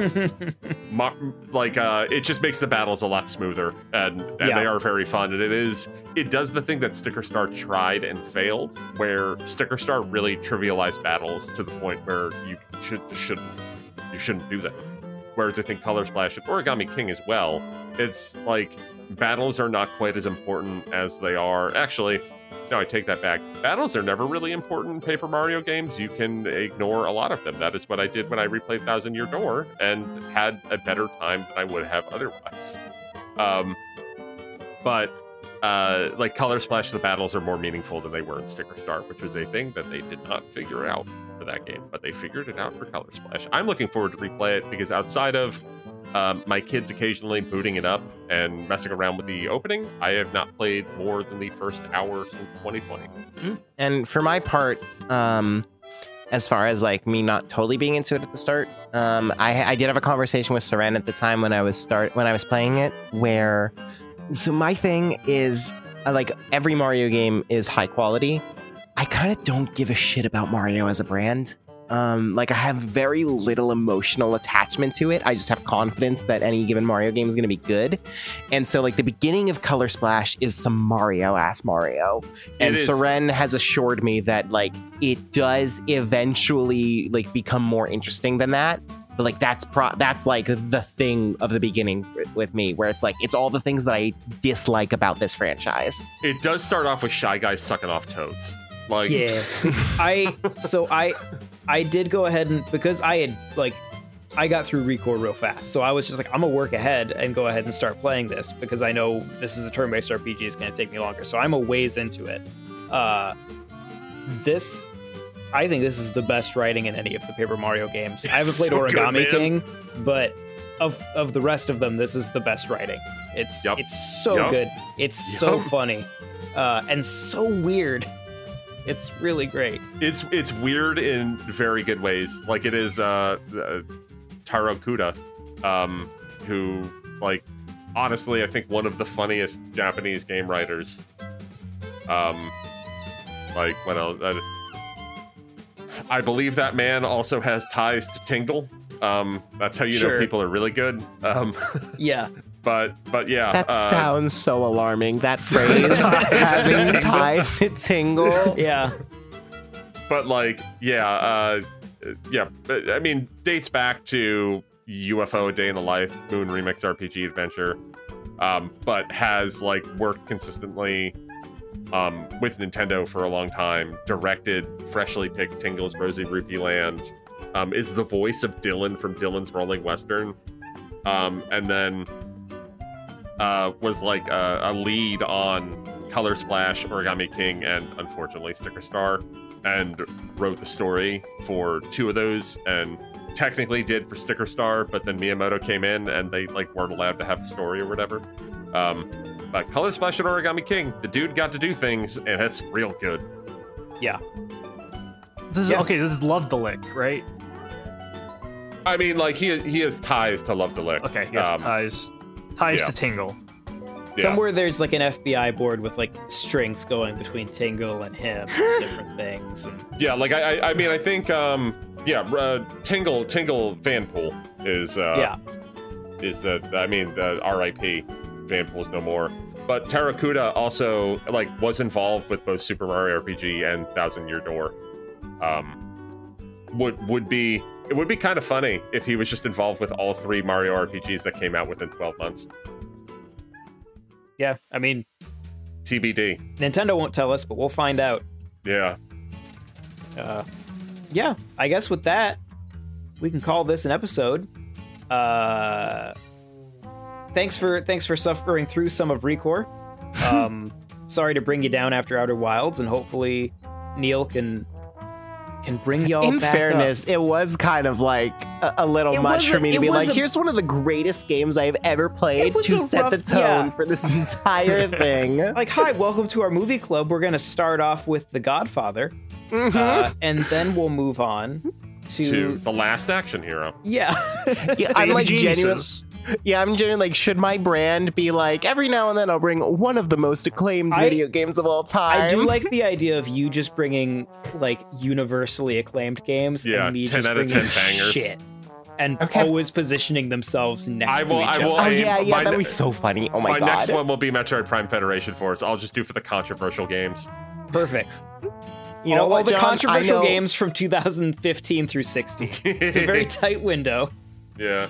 It just makes the battles a lot smoother, and they are very fun. And it does the thing that Sticker Star tried and failed, where Sticker Star really trivialized battles to the point where you shouldn't do them. Whereas I think Color Splash and Origami King as well, it's like battles are not quite as important as they are. Actually, no, I take that back. Battles are never really important in Paper Mario games. You can ignore a lot of them. That is what I did when I replayed Thousand Year Door and had a better time than I would have otherwise. But like Color Splash, the battles are more meaningful than they were in Sticker Star, which was a thing that they did not figure out for that game, but they figured it out for Color Splash. I'm looking forward to replay it because outside of my kids occasionally booting it up and messing around with the opening, I have not played more than the first hour since 2020. And for my part, as far as like me not totally being into it at the start. I did have a conversation with Seren at the time when I was playing it, where so my thing is like every Mario game is high quality. I kind of don't give a shit about Mario as a brand. Like I have very little emotional attachment to it. I just have confidence that any given Mario game is going to be good. And so like the beginning of Color Splash is some Mario-ass Mario. And Seren has assured me that like it does eventually like become more interesting than that. But like that's like the thing of the beginning with me, where it's like it's all the things that I dislike about this franchise. It does start off with Shy Guys sucking off toads. Like yeah. I did go ahead and because I got through ReCore real fast. So I was just like, I'm gonna work ahead and go ahead and start playing this because I know this is a turn-based RPG. It's gonna take me longer. So I'm a ways into it. I think this is the best writing in any of the Paper Mario games. I haven't played Origami King, but of the rest of them, this is the best writing. It's so good. It's so funny, and so weird. It's really great. It's weird in very good ways. Like it is Taro Kuda, who like honestly I think one of the funniest Japanese game writers. Like when I believe that man also has ties to Tingle. That's how you know people are really good. Yeah. But yeah. That sounds so alarming. That phrase, having ties to Tingle. Yeah. But like, yeah. But, I mean, dates back to UFO: A Day in the Life, Moon Remix RPG Adventure. But has like worked consistently with Nintendo for a long time. Directed freshly picked Tingle's Rosy Rupee Land. Is the voice of Dylan from Dylan's Rolling Western. And then was like a lead on Color Splash, Origami King, and unfortunately Sticker Star, and wrote the story for 2 of those, and technically did for Sticker Star, but then Miyamoto came in and they like weren't allowed to have a story or whatever. But Color Splash and Origami King, the dude got to do things, and it's real good. Yeah. This is Love the Lick, right? I mean, like he has ties to Love the Lick. Okay, he has ties to Tingle. Yeah. Somewhere there's like an FBI board with like strings going between Tingle and him, different things. And... Yeah, like I mean, I think Tingle Vanpool is the R.I.P. Vanpool's no more. But Tarakuda also like was involved with both Super Mario RPG and Thousand Year Door. It would be kind of funny if he was just involved with all 3 Mario RPGs that came out within 12 months. Yeah, I mean... TBD. Nintendo won't tell us, but we'll find out. Yeah. Yeah, I guess with that, we can call this an episode. Thanks for suffering through some of ReCore. Sorry to bring you down after Outer Wilds, and hopefully Neil can bring y'all In back fairness, up. It was kind of like a little much for me to be like, here's one of the greatest games I've ever played to set the tone for this entire thing. Like, hi, welcome to our movie club. We're going to start off with The Godfather, and then we'll move on to The Last Action Hero. Yeah. Yeah, I'm like genuine. Yeah, I'm genuinely like, should my brand be like, every now and then I'll bring one of the most acclaimed video games of all time? I do like the idea of you just bringing like universally acclaimed games, and me 10 just out of bringing 10 bangers. shit, and always positioning themselves next to each other. Oh yeah, that'd be so funny. Oh my god. My next one will be Metroid Prime Federation Force. I'll just do for the controversial games. Perfect. You know all what, the John? controversial games from 2015 through 16. It's a very tight window. Yeah.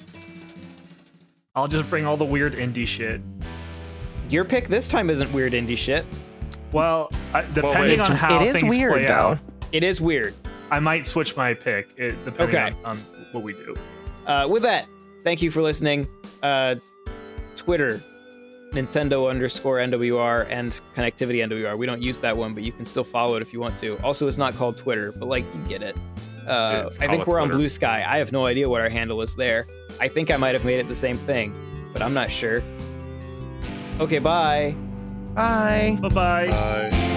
I'll just bring all the weird indie shit. Your pick this time isn't weird indie shit. Well, depending on how things play out, it is weird. I might switch my pick depending on what we do. With that, thank you for listening. Twitter, Nintendo_NWR and Connectivity NWR. We don't use that one, but you can still follow it if you want to. Also, it's not called Twitter, but like you get it. I think we're on Blue Sky. I have no idea what our handle is there. I think I might have made it the same thing, but I'm not sure. Okay, bye. Bye. Bye-bye. Bye.